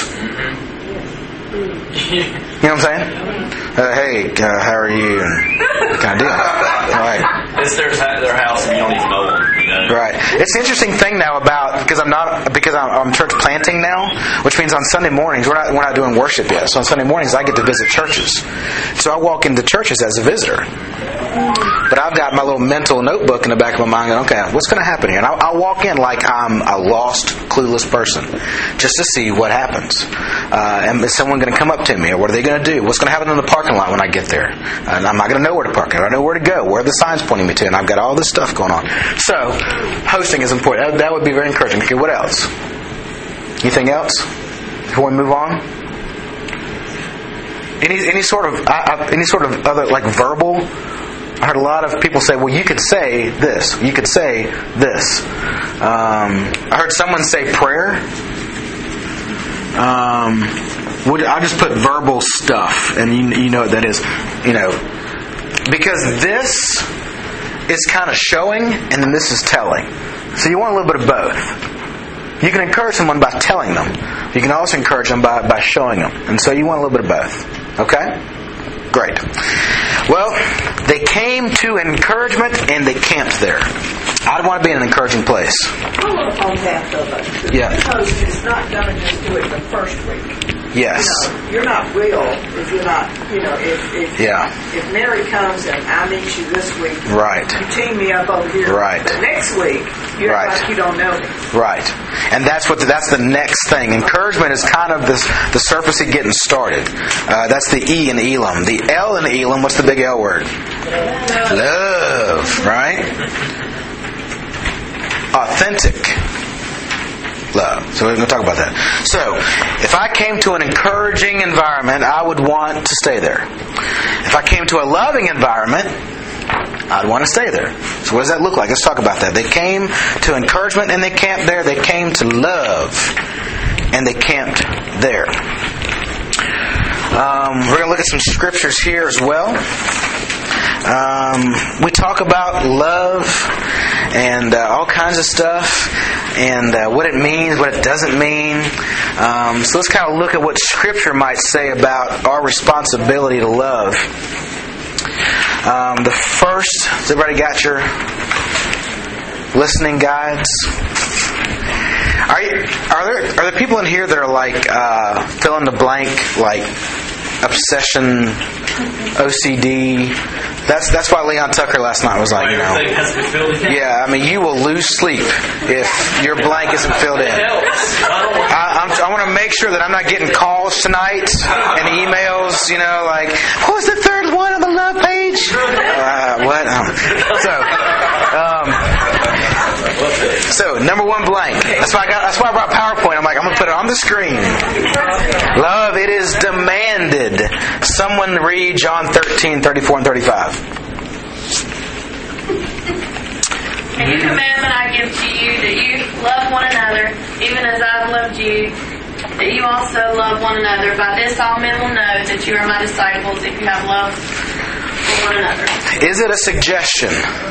You know what I'm saying? Hey, how are you? And what kind of deal? Right. It's their house and you don't even know them. Right. It's an interesting thing now because I'm church planting now, which means on Sunday mornings we're not doing worship yet. So on Sunday mornings I get to visit churches. So I walk into churches as a visitor. But I've got my little mental notebook in the back of my mind going, okay, what's going to happen here? And I'll walk in like I'm a lost, clueless person just to see what happens. And is someone going to come up to me? Or what are they going to do? What's going to happen in the parking lot when I get there? And I'm not going to know where to park. I don't know where to go. Where are the signs pointing me to? And I've got all this stuff going on. So, hosting is important. That would be very encouraging. Okay, what else? Anything else before we move on? Any sort of other, like, verbal? I heard a lot of people say, well, you could say this. You could say this. I heard someone say prayer. I'll just put verbal stuff, and you know what that is. Because this is kind of showing, and then this is telling. So you want a little bit of both. You can encourage someone by telling them. You can also encourage them by showing them. And so you want a little bit of both. Okay? Great. Well, they came to encouragement and they camped there. I'd want to be in an encouraging place. I want to on that though. Yeah. Because it's not going to just do it the first week. Yes. You're not real if you're not, if Mary comes and I meet you this week, right. You team me up over here. Right. But next week, you're like you don't know me. Right. And that's the next thing. Encouragement is kind of the surface of getting started. That's the E in Elam. The L in Elam, what's the big L word? Love. Right? Authentic love. So we're going to talk about that. So, if I came to an encouraging environment, I would want to stay there. If I came to a loving environment, I'd want to stay there. So what does that look like? Let's talk about that. They came to encouragement and they camped there. They came to love and they camped there. We're going to look at some scriptures here as well. We talk about love and all kinds of stuff and what it means, what it doesn't mean. So let's kind of look at what Scripture might say about our responsibility to love. The first, has everybody got your listening guides? Are there people in here that are like fill in the blank, like obsession, OCD? That's why Leon Tucker last night was like, yeah, I mean, you will lose sleep if your blank isn't filled in. I want to make sure that I'm not getting calls tonight and emails, like, who's the third one on the love page? What? So number one, blank. That's why I brought PowerPoint. I'm like, I'm going to put it on the screen. Love, it is demanded. Someone read John 13:34 and 35. A new commandment I give to you, that you love one another, even as I have loved you, that you also love one another. By this all men will know that you are my disciples, if you have love for one another. Is it a suggestion?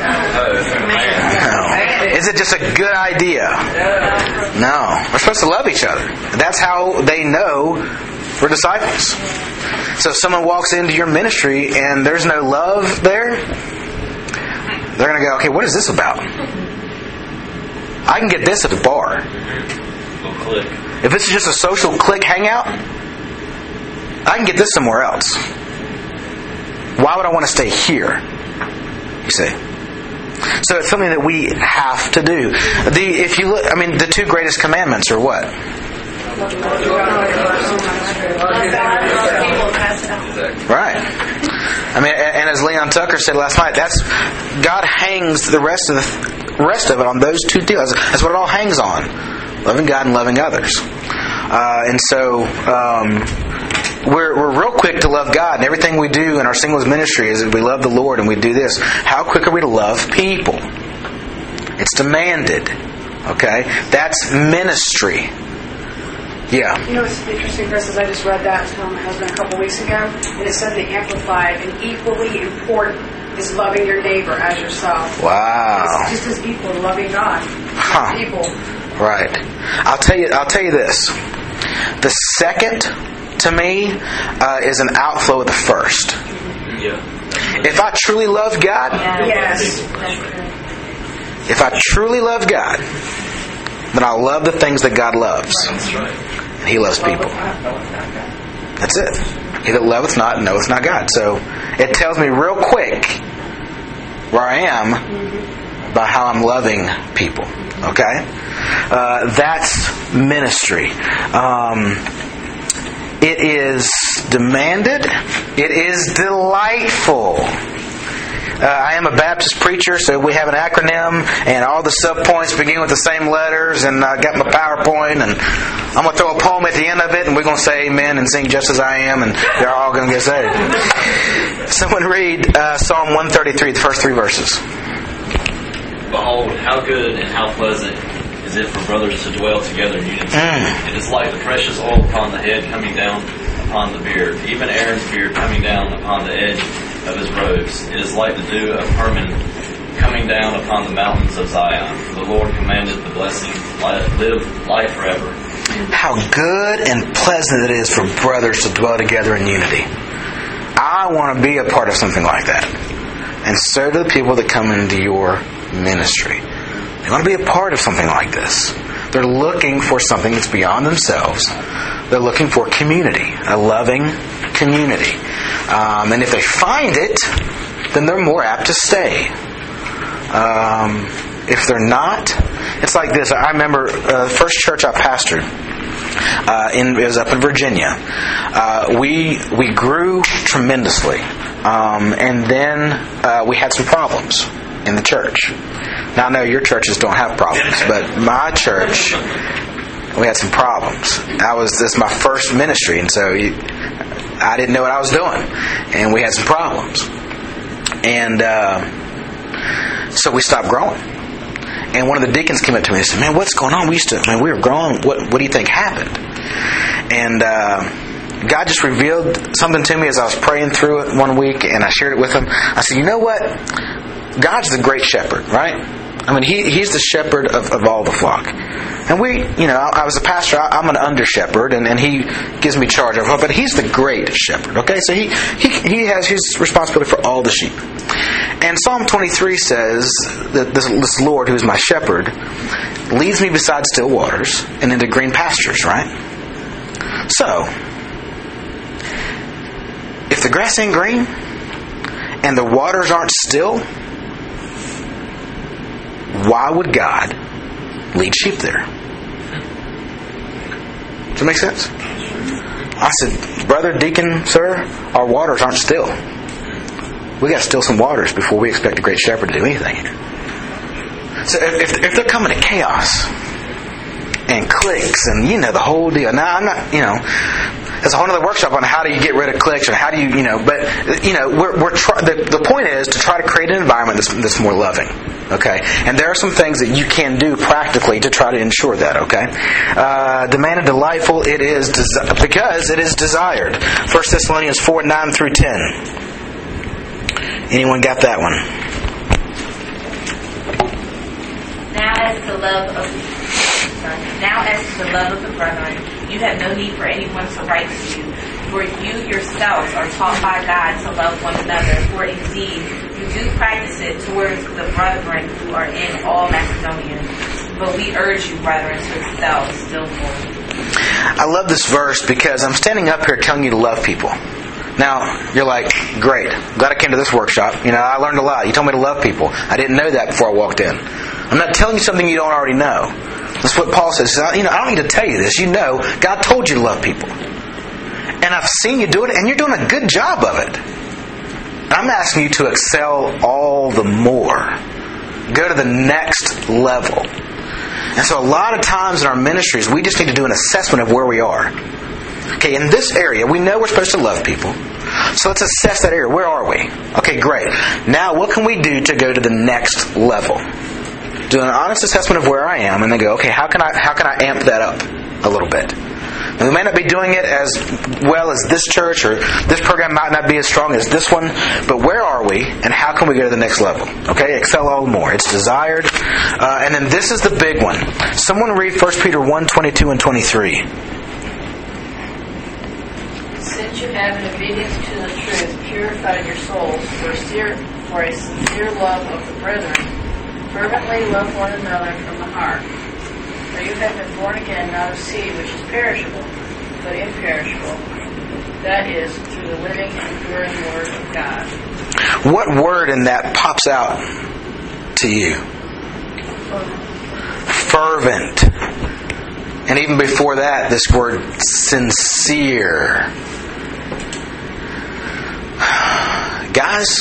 No. Is it just a good idea? No. We're supposed to love each other. That's how they know we're disciples. So if someone walks into your ministry and there's no love there, they're going to go, okay, what is this about? I can get this at the bar. If it's just a social clique hangout, I can get this somewhere else. Why would I want to stay here? You see. So it's something that we have to do. If you look, the two greatest commandments are what? Right. And as Leon Tucker said last night, God hangs the rest of it on those two deals. That's what it all hangs on: loving God and loving others. And so we're real quick to love God, and everything we do in our singles ministry is that we love the Lord and we do this. How quick are we to love people? It's demanded. Okay, that's ministry. Yeah. It's interesting, Chris, as I just read that to my husband a couple weeks ago, and it said in the Amplified, and equally important is loving your neighbor as yourself. Wow. It's just as equal to loving God. People. Right. I'll tell you this. The second, to me, is an outflow of the first. Yeah. If I truly love God, yes. If I truly love God, then I'll love the things that God loves. That's right. And He loves people. That's it. He that loveth not knoweth not God. So it tells me real quick where I am by how I'm loving people. Okay? That's ministry. It is demanded. It is delightful. I am a Baptist preacher, so we have an acronym, and all the subpoints begin with the same letters, and I got my PowerPoint, and I'm going to throw a poem at the end of it, and we're going to say amen and sing just as I am, and they're all going to get saved. Someone read Psalm 133, the first 3 verses. Behold, how good and how pleasant is it for brothers to dwell together in unity. It is like the precious oil upon the head coming down upon the beard, even Aaron's beard coming down upon the edge of his robes. It is like the dew of Hermon coming down upon the mountains of Zion. The Lord commanded the blessing, live life forever. How good and pleasant it is for brothers to dwell together in unity. I want to be a part of something like that. And so do the people that come into your ministry. They want to be a part of something like this. They're looking for something that's beyond themselves. They're looking for community, a loving community. And if they find it, then they're more apt to stay. If they're not, it's like this. I remember the first church I pastored, it was up in Virginia. We grew tremendously. And then we had some problems in the church. Now I know your churches don't have problems, but my church, we had some problems. This is my first ministry, and so I didn't know what I was doing, and we had some problems. And so we stopped growing. And one of the deacons came up to me and said, "Man, what's going on? We were growing. What do you think happened?" And God just revealed something to me as I was praying through it one week, and I shared it with him. I said, "You know what? God's the great shepherd, right? I mean, He's the shepherd of all the flock. And I was a pastor, I'm an under shepherd, and He gives me charge of it, but He's the great shepherd, okay? So He has His responsibility for all the sheep. And Psalm 23 says that this Lord, who is my shepherd, leads me beside still waters and into green pastures, right? So, if the grass ain't green and the waters aren't still, why would God lead sheep there? Does that make sense? I said, "Brother, deacon, sir, our waters aren't still. We got to still some waters before we expect the great shepherd to do anything here." So if they're coming to chaos and cliques and the whole deal. Now I'm not, there's a whole other workshop on how do you get rid of cliques or how do you, but the point is to try to create an environment that's more loving. Okay, and there are some things that you can do practically to try to ensure that. Okay, demanded, delightful. It is because it is desired. 1 Thessalonians 4:9-10. Anyone got that one? Now as to the love of the brethren, you have no need for anyone to write to you, for you yourselves are taught by God to love one another, for indeed you do practice it towards the brethren who are in all Macedonia. But we urge you, brethren, to excel still more. I love this verse because I'm standing up here telling you to love people. Now, you're like, great, glad I came to this workshop. I learned a lot. You told me to love people. I didn't know that before I walked in. I'm not telling you something you don't already know. That's what Paul says. I don't need to tell you this. God told you to love people. And I've seen you do it, and you're doing a good job of it. I'm asking you to excel all the more. Go to the next level. And so a lot of times in our ministries, we just need to do an assessment of where we are. Okay, in this area, we know we're supposed to love people. So let's assess that area. Where are we? Okay, great. Now, what can we do to go to the next level? Do an honest assessment of where I am, and then go, okay, how can I amp that up a little bit? And we may not be doing it as well as this church, or this program might not be as strong as this one, but where are we, and how can we go to the next level? Okay, excel all the more. It's desired. And then this is the big one. Someone read 1 Peter 1:22-23. Since you have in obedience to the truth purified your souls for a sincere love of the brethren, fervently love one another from the heart. For you have been born again, not of seed which is perishable, but imperishable. That is, through the living and enduring Word of God. What word in that pops out to you? Fervent. And even before that, this word sincere. Guys,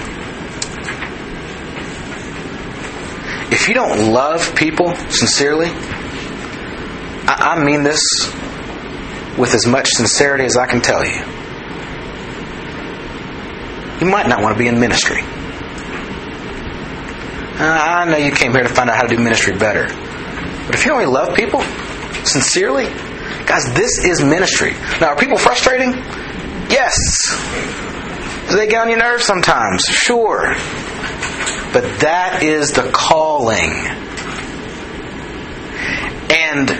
if you don't love people sincerely, I mean this with as much sincerity as I can tell you, you might not want to be in ministry. I know you came here to find out how to do ministry better. But if you don't really love people sincerely, guys, this is ministry. Now, are people frustrating? Yes. Do they get on your nerves sometimes? Sure. But that is the calling. And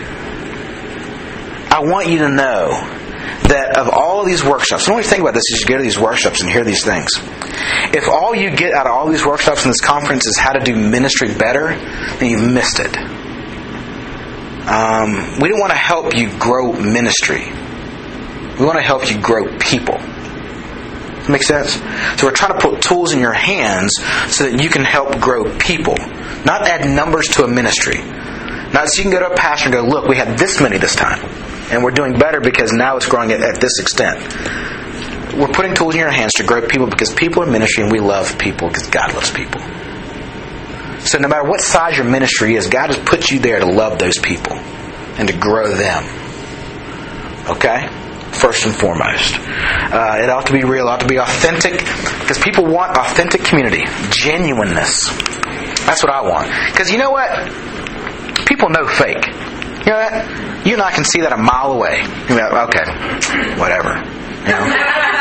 I want you to know that of all of these workshops, the only thing about this is you go to these workshops and hear these things. If all you get out of all these workshops in this conference is how to do ministry better, then you've missed it. We don't want to help you grow ministry. We want to help you grow people. Does that make sense? So we're trying to put tools in your hands so that you can help grow people. Not add numbers to a ministry. Not so you can go to a pastor and go, look, we had this many this time. And we're doing better because now it's growing at this extent. We're putting tools in your hands to grow people because people are ministry and we love people because God loves people. So no matter what size your ministry is, God has put you there to love those people and to grow them. Okay? First and foremost. It ought to be real, it ought to be authentic, because people want authentic community. Genuineness. That's what I want. Because you know what? People know fake. You know that? You and I can see that a mile away. You're like, okay, whatever. You know?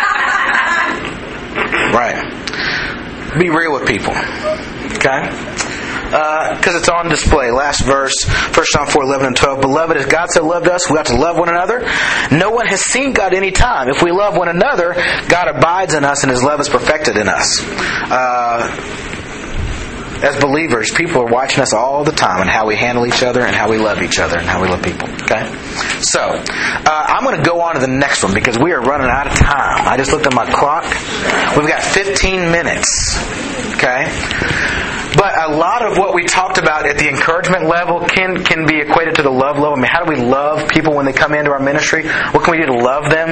Right. Be real with people. Okay? Because it's on display. Last verse, 1 John 4:11 and 12. Beloved, as God so loved us, we ought to love one another. No one has seen God any time. If we love one another, God abides in us and His love is perfected in us. As believers, people are watching us all the time and how we handle each other and how we love each other and how we love people. Okay? So, I'm going to go on to the next one because we are running out of time. I just looked at my clock. We've got 15 minutes. Okay? But a lot of what we talked about at the encouragement level can be equated to the love level. I mean, how do we love people when they come into our ministry? What can we do to love them?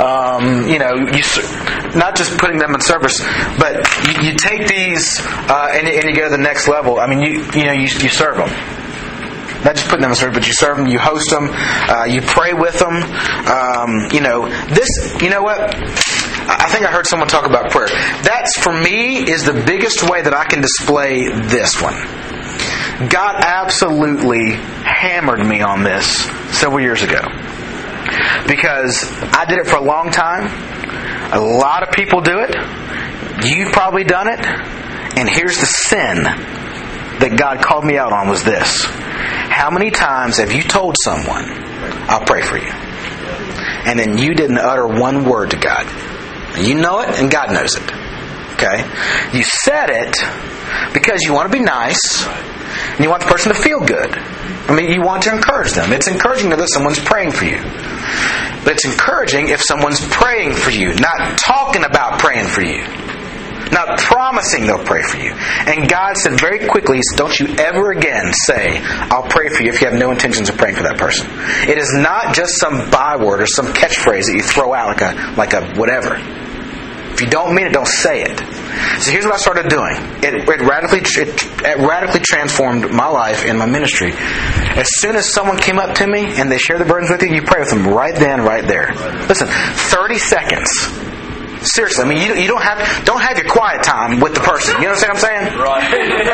Not just putting them in service, but you take these and you go to the next level. I mean, you serve them. Not just putting them in service, but you serve them, you host them, you pray with them. You know what? I think I heard someone talk about prayer. That's, for me, is the biggest way that I can display this one. God absolutely hammered me on this several years ago. Because I did it for a long time. A lot of people do it. You've probably done it. And here's the sin that God called me out on was this. How many times have you told someone, I'll pray for you, and then you didn't utter one word to God? You know it, and God knows it. Okay? You said it because you want to be nice, and you want the person to feel good. I mean, you want to encourage them. It's encouraging that someone's praying for you. But it's encouraging if someone's praying for you, not talking about praying for you. Not promising they'll pray for you. And God said very quickly, don't you ever again say, I'll pray for you if you have no intentions of praying for that person. It is not just some byword or some catchphrase that you throw out like a whatever. If you don't mean it, don't say it. So here's what I started doing. It radically transformed my life and my ministry. As soon as someone came up to me and they shared the burdens with you, you pray with them right then, right there. Listen, 30 seconds. Seriously, I mean, you don't have your quiet time with the person. You understand what I'm saying? Right.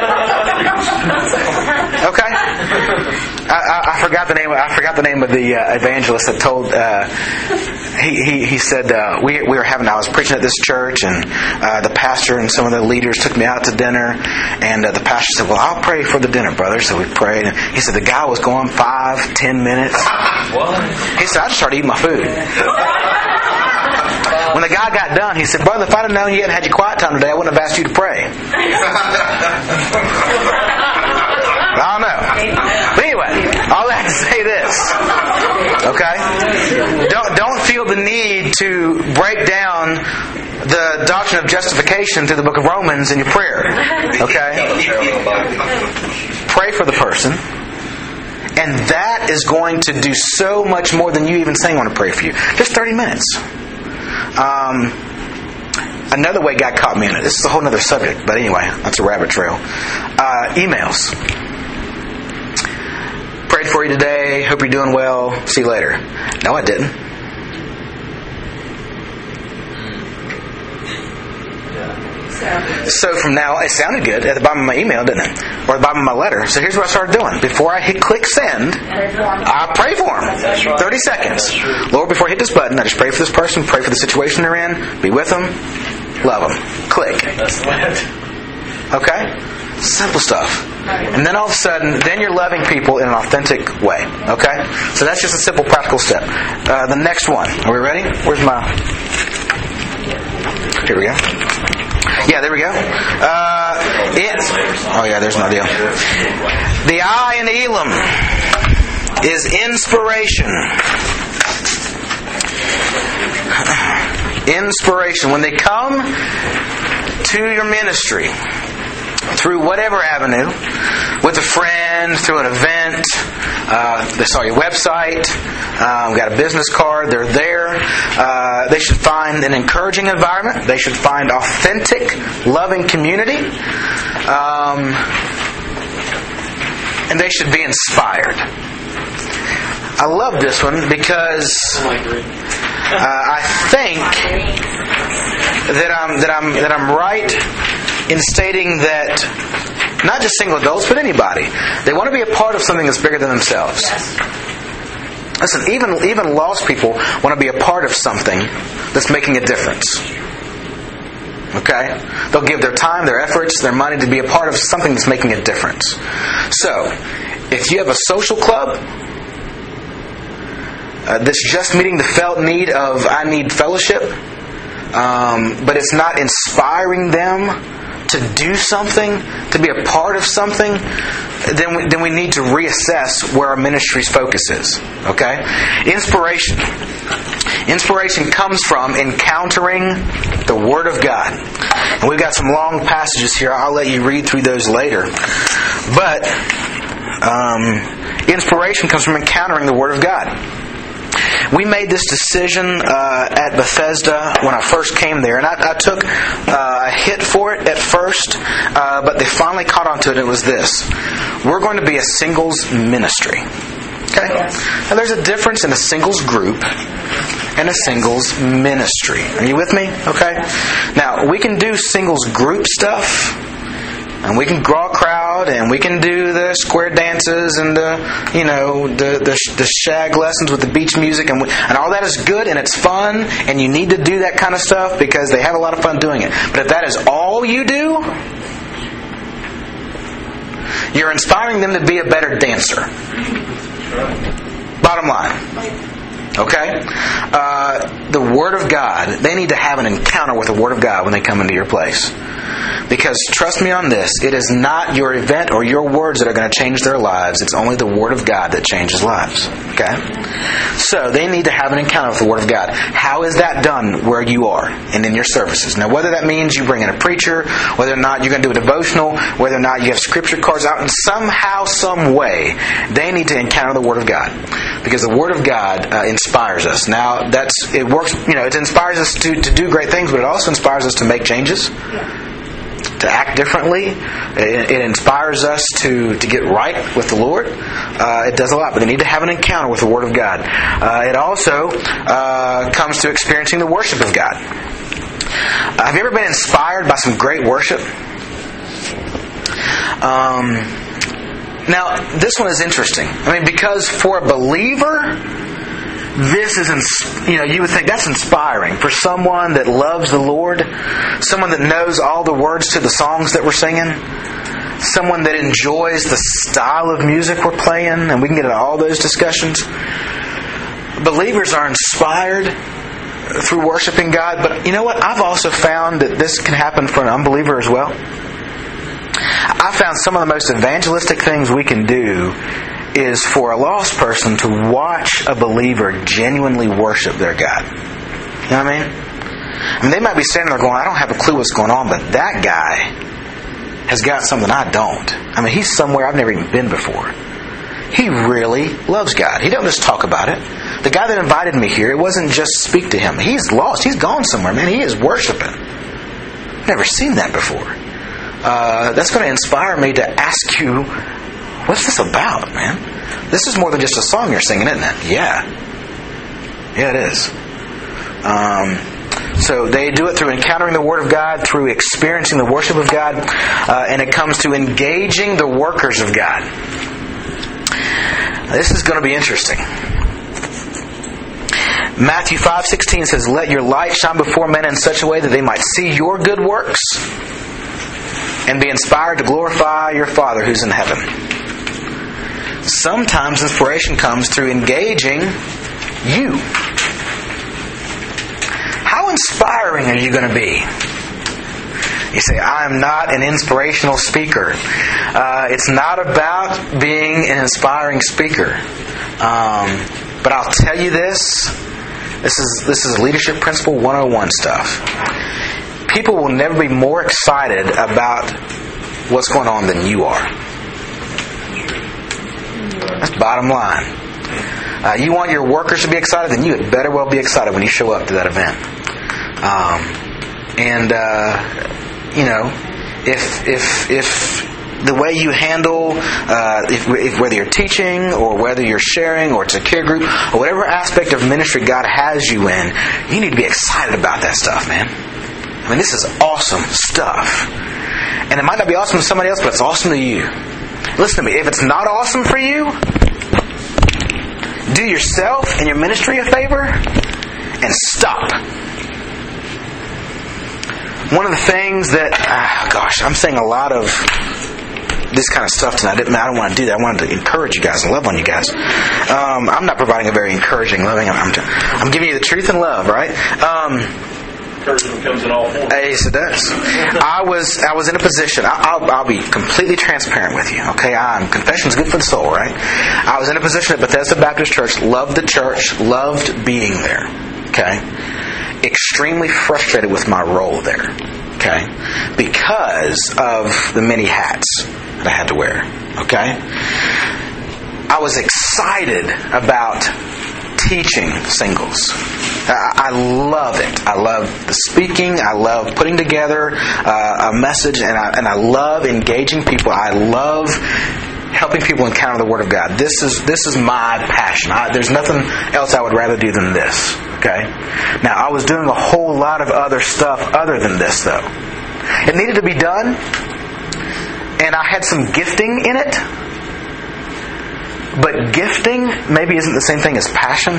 Okay. I forgot the name of the evangelist that told. He said we were having. I was preaching at this church, and the pastor and some of the leaders took me out to dinner, and the pastor said, "Well, I'll pray for the dinner, brother." So we prayed, and he said the guy was going 5-10 minutes. What? He said, "I just started eating my food." When the guy got done, he said, "Brother, if I'd have known you hadn't had your quiet time today, I wouldn't have asked you to pray." I don't know. But anyway, all that to say this. Okay? Don't feel the need to break down the doctrine of justification through the book of Romans in your prayer. Okay? Pray for the person. And that is going to do so much more than you even saying, I want to pray for you. Just 30 minutes. Another way God caught me in it. This is a whole other subject. But anyway, that's a rabbit trail. Emails. Prayed for you today. Hope you're doing well. See you later. No, I didn't. So from now, it sounded good at the bottom of my email, didn't it? Or at the bottom of my letter. So here's what I started doing. Before I hit click send, I pray for them. 30 seconds. Lord, before I hit this button, I just pray for this person, pray for the situation they're in, be with them, love them. Click. Okay? Simple stuff. And then all of a sudden, then you're loving people in an authentic way. Okay? So that's just a simple practical step. The next one. Are we ready? Where's my... Here we go. Yeah, there we go. Oh yeah, there's my deal. The I in Elam is inspiration. Inspiration. When they come to your ministry, through whatever avenue, with a friend, through an event, they saw your website, got a business card, they're there. They should find an encouraging environment. They should find authentic, loving community. And they should be inspired. I love this one because I think that I'm right in stating that not just single adults, but anybody, they want to be a part of something that's bigger than themselves. Listen, even lost people want to be a part of something that's making a difference. Okay? They'll give their time, their efforts, their money to be a part of something that's making a difference. So, if you have a social club that's just meeting the felt need of, I need fellowship, but it's not inspiring them to do something, to be a part of something, then we need to reassess where our ministry's focus is. Okay? Inspiration. Inspiration comes from encountering the Word of God. And we've got some long passages here. I'll let you read through those later. But inspiration comes from encountering the Word of God. We made this decision at Bethesda when I first came there, and I took a hit for it at first, but they finally caught on to it. It was this: we're going to be a singles ministry. Okay? Now there's a difference in a singles group and a singles ministry. Are you with me? Okay? Now we can do singles group stuff. And we can draw a crowd, and we can do the square dances, and the shag lessons with the beach music, and all that is good, and it's fun, and you need to do that kind of stuff because they have a lot of fun doing it. But if that is all you do, you're inspiring them to be a better dancer. Bottom line. Okay? The Word of God, they need to have an encounter with the Word of God when they come into your place. Because trust me on this, it is not your event or your words that are going to change their lives. It's only the Word of God that changes lives. Okay? So they need to have an encounter with the Word of God. How is that done where you are and in your services? Now, whether that means you bring in a preacher, whether or not you're going to do a devotional, whether or not you have scripture cards out, and somehow, some way, they need to encounter the Word of God. Because the Word of God inspires us. Now, it works. It inspires us to do great things, but it also inspires us to make changes. To act differently. It inspires us to get right with the Lord. It does a lot, but they need to have an encounter with the Word of God. It also comes to experiencing the worship of God. Have you ever been inspired by some great worship? Now, this one is interesting. Because for a believer, this is, you would think that's inspiring. For someone that loves the Lord, someone that knows all the words to the songs that we're singing, someone that enjoys the style of music we're playing, and we can get into all those discussions. Believers are inspired through worshiping God, but you know what? I've also found that this can happen for an unbeliever as well. I found some of the most evangelistic things we can do is for a lost person to watch a believer genuinely worship their God. You know what I mean? I mean, they might be standing there going, I don't have a clue what's going on, but that guy has got something I don't. I mean, he's somewhere I've never even been before. He really loves God. He doesn't just talk about it. The guy that invited me here, it wasn't just speak to him. He's lost. He's gone somewhere, man. He is worshiping. Never seen that before. That's going to inspire me to ask you, what's this about, man? This is more than just a song you're singing, isn't it? Yeah. Yeah, it is. So they do it through encountering the Word of God, through experiencing the worship of God, and it comes to engaging the workers of God. This is going to be interesting. Matthew 5:16 says, "Let your light shine before men in such a way that they might see your good works and be inspired to glorify your Father who's in heaven." Sometimes inspiration comes through engaging you. How inspiring are you going to be? You say, I'm not an inspirational speaker. It's not about being an inspiring speaker. But I'll tell you this. This is leadership principle 101 stuff. People will never be more excited about what's going on than you are. That's bottom line. You want your workers to be excited, then you had better well be excited when you show up to that event. If the way you handle, if whether you're teaching or whether you're sharing or it's a care group or whatever aspect of ministry God has you in, you need to be excited about that stuff, man. I mean, this is awesome stuff. And it might not be awesome to somebody else, but it's awesome to you. Listen to me, if it's not awesome for you, do yourself and your ministry a favor and stop. One of the things that, I'm saying a lot of this kind of stuff tonight. I don't want to do that. I wanted to encourage you guys and love on you guys. I'm not providing a very encouraging, loving. I'm giving you the truth and love, right? Encouragement comes in all forms. Yes, it does. I was in a position. I'll be completely transparent with you. Okay, confession's good for the soul, right? I was in a position at Bethesda Baptist Church. Loved the church. Loved being there. Okay, extremely frustrated with my role there. Okay, because of the many hats that I had to wear. Okay, I was excited about teaching singles. I love it. I love the speaking. I love putting together a message, and I love engaging people. I love helping people encounter the Word of God. This is my passion. There's nothing else I would rather do than this. Okay. Now I was doing a whole lot of other stuff other than this, though. It needed to be done, and I had some gifting in it. But gifting maybe isn't the same thing as passion.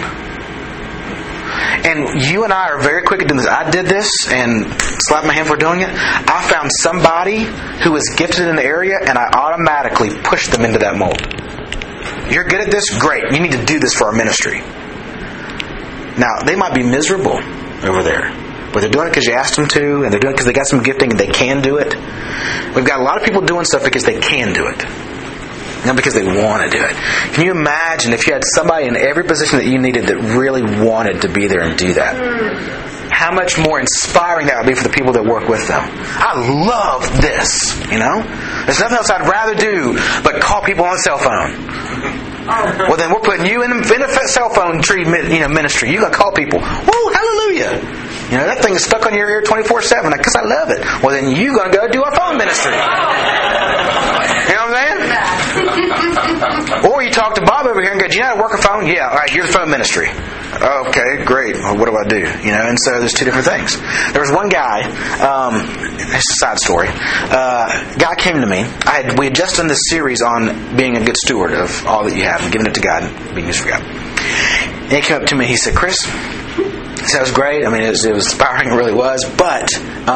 And you and I are very quick at doing this. I did this and slapped my hand for doing it. I found somebody who was gifted in the area, and I automatically pushed them into that mold. You're good at this? Great. You need to do this for our ministry. Now, they might be miserable over there, but they're doing it because you asked them to, and they're doing it because they got some gifting and they can do it. We've got a lot of people doing stuff because they can do it. Not because they want to do it. Can you imagine if you had somebody in every position that you needed that really wanted to be there and do that? How much more inspiring that would be for the people that work with them. I love this, There's nothing else I'd rather do but call people on the cell phone. Well, then we're putting you in a cell phone tree ministry. You're going to call people. Woo, hallelujah. That thing is stuck on your ear 24/7 because I love it. Well, then you're going to go do a phone ministry. You know what I'm saying? Or you talk to Bob over here and go, do you know how to work a phone? Yeah, all right, you're the phone ministry. Okay, great. Well, what do I do? And so there's two different things. There was one guy, it's a side story. Guy came to me. We had just done this series on being a good steward of all that you have and giving it to God and being used for God. And he came up to me, he said, Chris, that was great. I mean, it was inspiring, it really was. But,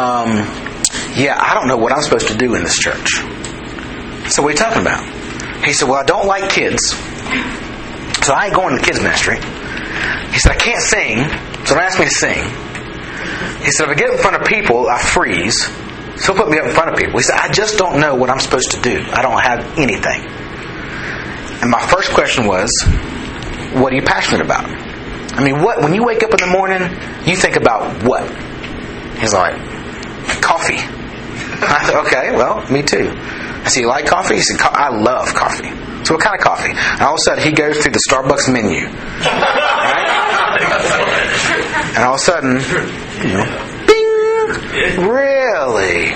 I don't know what I'm supposed to do in this church. So what are you talking about? He said, well, I don't like kids, so I ain't going to the kids ministry. He said, I can't sing, so don't ask me to sing. He said, if I get in front of people, I freeze, so put me up in front of people. He said, I just don't know what I'm supposed to do. I don't have anything. And my first question was, what are you passionate about? I mean, when you wake up in the morning, you think about what? He's like, coffee. I said, okay, well, me too. I said, you like coffee? He said, I love coffee. So what kind of coffee? And all of a sudden, he goes through the Starbucks menu. Right? And all of a sudden, bing! Really?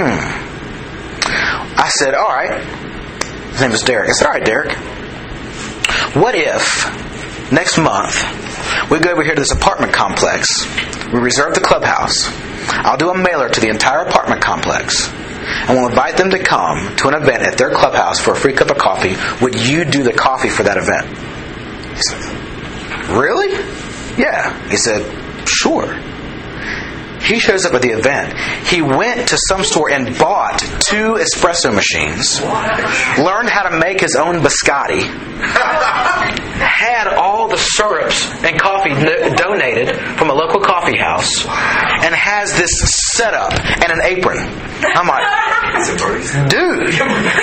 I said, all right. His name is Derek. I said, all right, Derek. What if next month we go over here to this apartment complex, we reserve the clubhouse, I'll do a mailer to the entire apartment complex, and we'll invite them to come to an event at their clubhouse for a free cup of coffee. Would you do the coffee for that event? He said, really? Yeah. He said, sure. He shows up at the event. He went to some store and bought 2 espresso machines, learned how to make his own biscotti, had all the syrups and coffee donated from a local coffee house, and has this setup and an apron. I'm like, dude.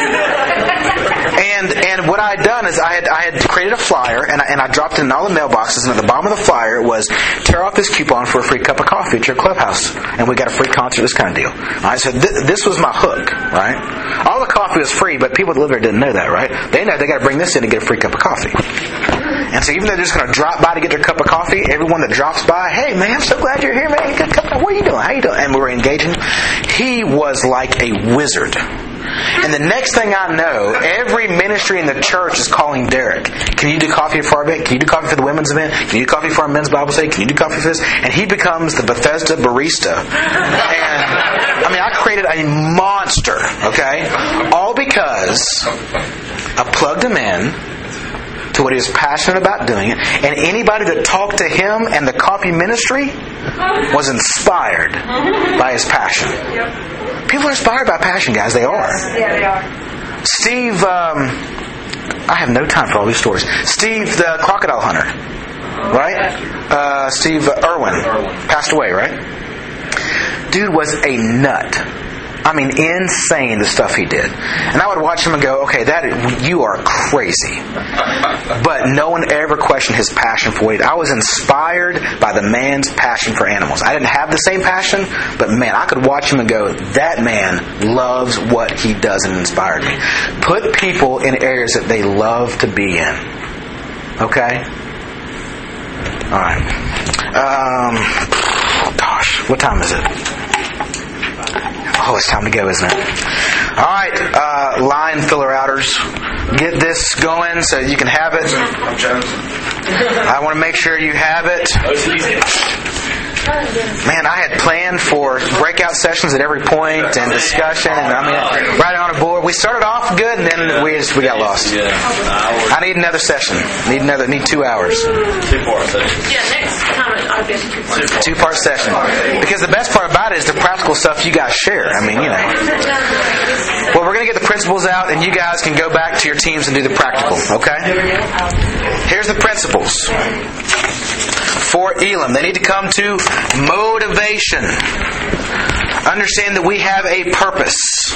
And what I had done is I had created a flyer, and I dropped it in all the mailboxes, and at the bottom of the flyer was, tear off this coupon for a free cup of coffee at your clubhouse, and we got a free concert, this kind of deal. I said, this was my hook, right? All the coffee was free, but people that live there didn't know that, right? They know they got to bring this in to get a free cup of coffee. And so even though they're just going to drop by to get their cup of coffee, everyone that drops by, hey man, I'm so glad you're here, man. What are you doing? How you doing? And we were engaging. He was like a wizard. And the next thing I know, every ministry in the church is calling Derek. Can you do coffee for our event? Can you do coffee for the women's event? Can you do coffee for our men's Bible study? Can you do coffee for this? And he becomes the Bethesda barista. And I created a monster, okay? All because I plugged him in to what he was passionate about doing, and anybody that talked to him and the coffee ministry was inspired by his passion. People are inspired by passion, guys. They are. Yeah, they are. Steve, I have no time for all these stories. Steve, the crocodile hunter, right? Steve Irwin passed away, right? Dude was a nut. Insane the stuff he did. And I would watch him and go, okay, you are crazy. But no one ever questioned his passion for it. I was inspired by the man's passion for animals. I didn't have the same passion, but man, I could watch him and go, that man loves what he does, and inspired me. Put people in areas that they love to be in. Okay? Alright. Gosh, what time is it? Oh, it's time to go, isn't it? All right, line filler outers. Get this going so you can have it. I want to make sure you have it. Man, I had planned for breakout sessions at every point and discussion, and right on a board. We started off good, and then we got lost. I need another session. Need 2 hours. 2-part session. Yeah, next time I'll be 2-part. 2-part session. Because the best part about it is the practical stuff you guys share. Well, we're going to get the principles out, and you guys can go back to your teams and do the practical. Okay? Here's the principles. For Elam, they need to come to motivation. Understand that we have a purpose.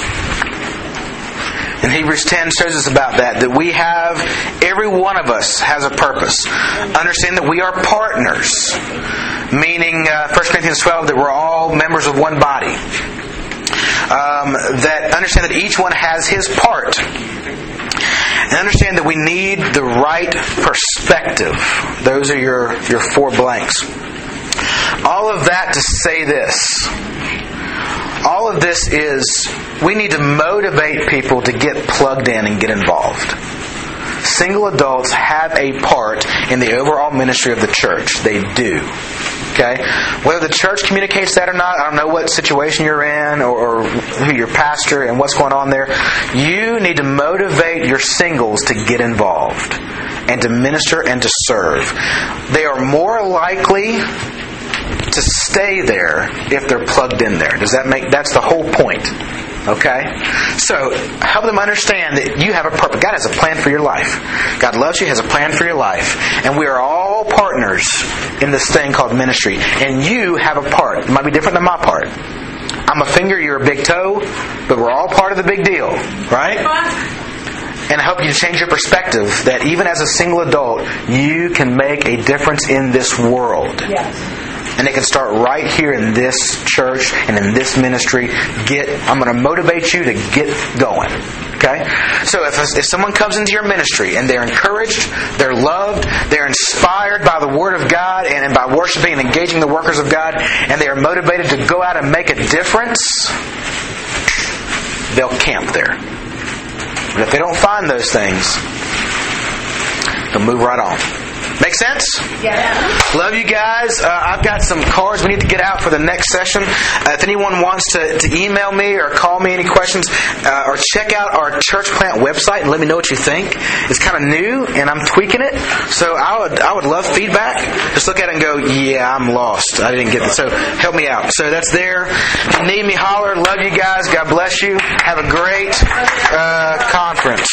And Hebrews 10 shows us about that we have, every one of us has a purpose. Understand that we are partners. Meaning, 1 Corinthians 12, that we're all members of one body. That understand that each one has his part. And understand that we need the right perspective. Those are your 4 blanks. All of that to say this. All of this is, we need to motivate people to get plugged in and get involved. Single adults have a part in the overall ministry of the church. They do. Okay? Whether the church communicates that or not, I don't know what situation you're in or who your pastor and what's going on there. You need to motivate your singles to get involved and to minister and to serve. They are more likely to stay there if they're plugged in there. That's the whole point. Okay? So, help them understand that you have a purpose. God has a plan for your life. God loves you, has a plan for your life. And we are all partners in this thing called ministry. And you have a part. It might be different than my part. I'm a finger, you're a big toe, but we're all part of the big deal. Right? And I help you to change your perspective that even as a single adult, you can make a difference in this world. Yes. And they can start right here in this church and in this ministry. I'm going to motivate you to get going. Okay? So if someone comes into your ministry and they're encouraged, they're loved, they're inspired by the Word of God and by worshiping and engaging the workers of God, and they are motivated to go out and make a difference, they'll camp there. But if they don't find those things, they'll move right on. Make sense? Yeah. Love you guys. I've got some cards we need to get out for the next session. If anyone wants to email me or call me any questions, or check out our church plant website and let me know what you think. It's kind of new and I'm tweaking it, so I would love feedback. Just look at it and go, yeah, I'm lost. I didn't get it. So help me out. So that's there. If you need me, holler. Love you guys. God bless you. Have a great conference.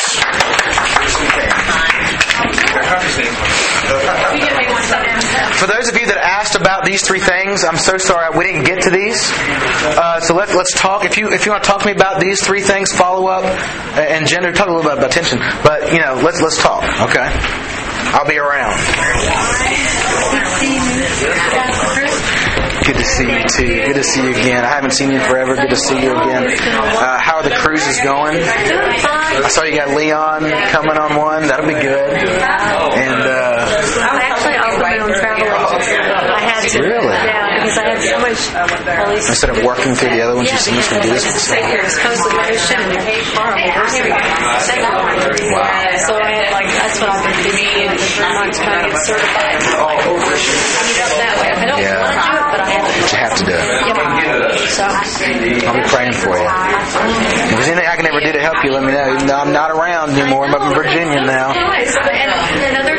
For those of you that asked about these 3 things, I'm so sorry we didn't get to these. So let's talk. If you want to talk to me about these 3 things, follow up, and gender, talk a little bit about attention. But let's talk. Okay, I'll be around. Good to see you too. Good to see you again. I haven't seen you forever. Good to see you again. How are the cruises going? I saw you got Leon coming on one. That'll be good. And actually, I'll put my own travel agency. I had to. Really? Yeah, because I had so much. Instead of working through the other ones, I'm just going to do this one. Supposedly, I shouldn't pay horrible. Wow. So that's what I've been doing. I'm trying to get certified. That way. I don't want to do it, but I have to. But you have to do it. So I'll be praying for you. If there's anything I can ever do to help you, let me know. Even though I'm not around anymore, I'm up in Virginia now. And another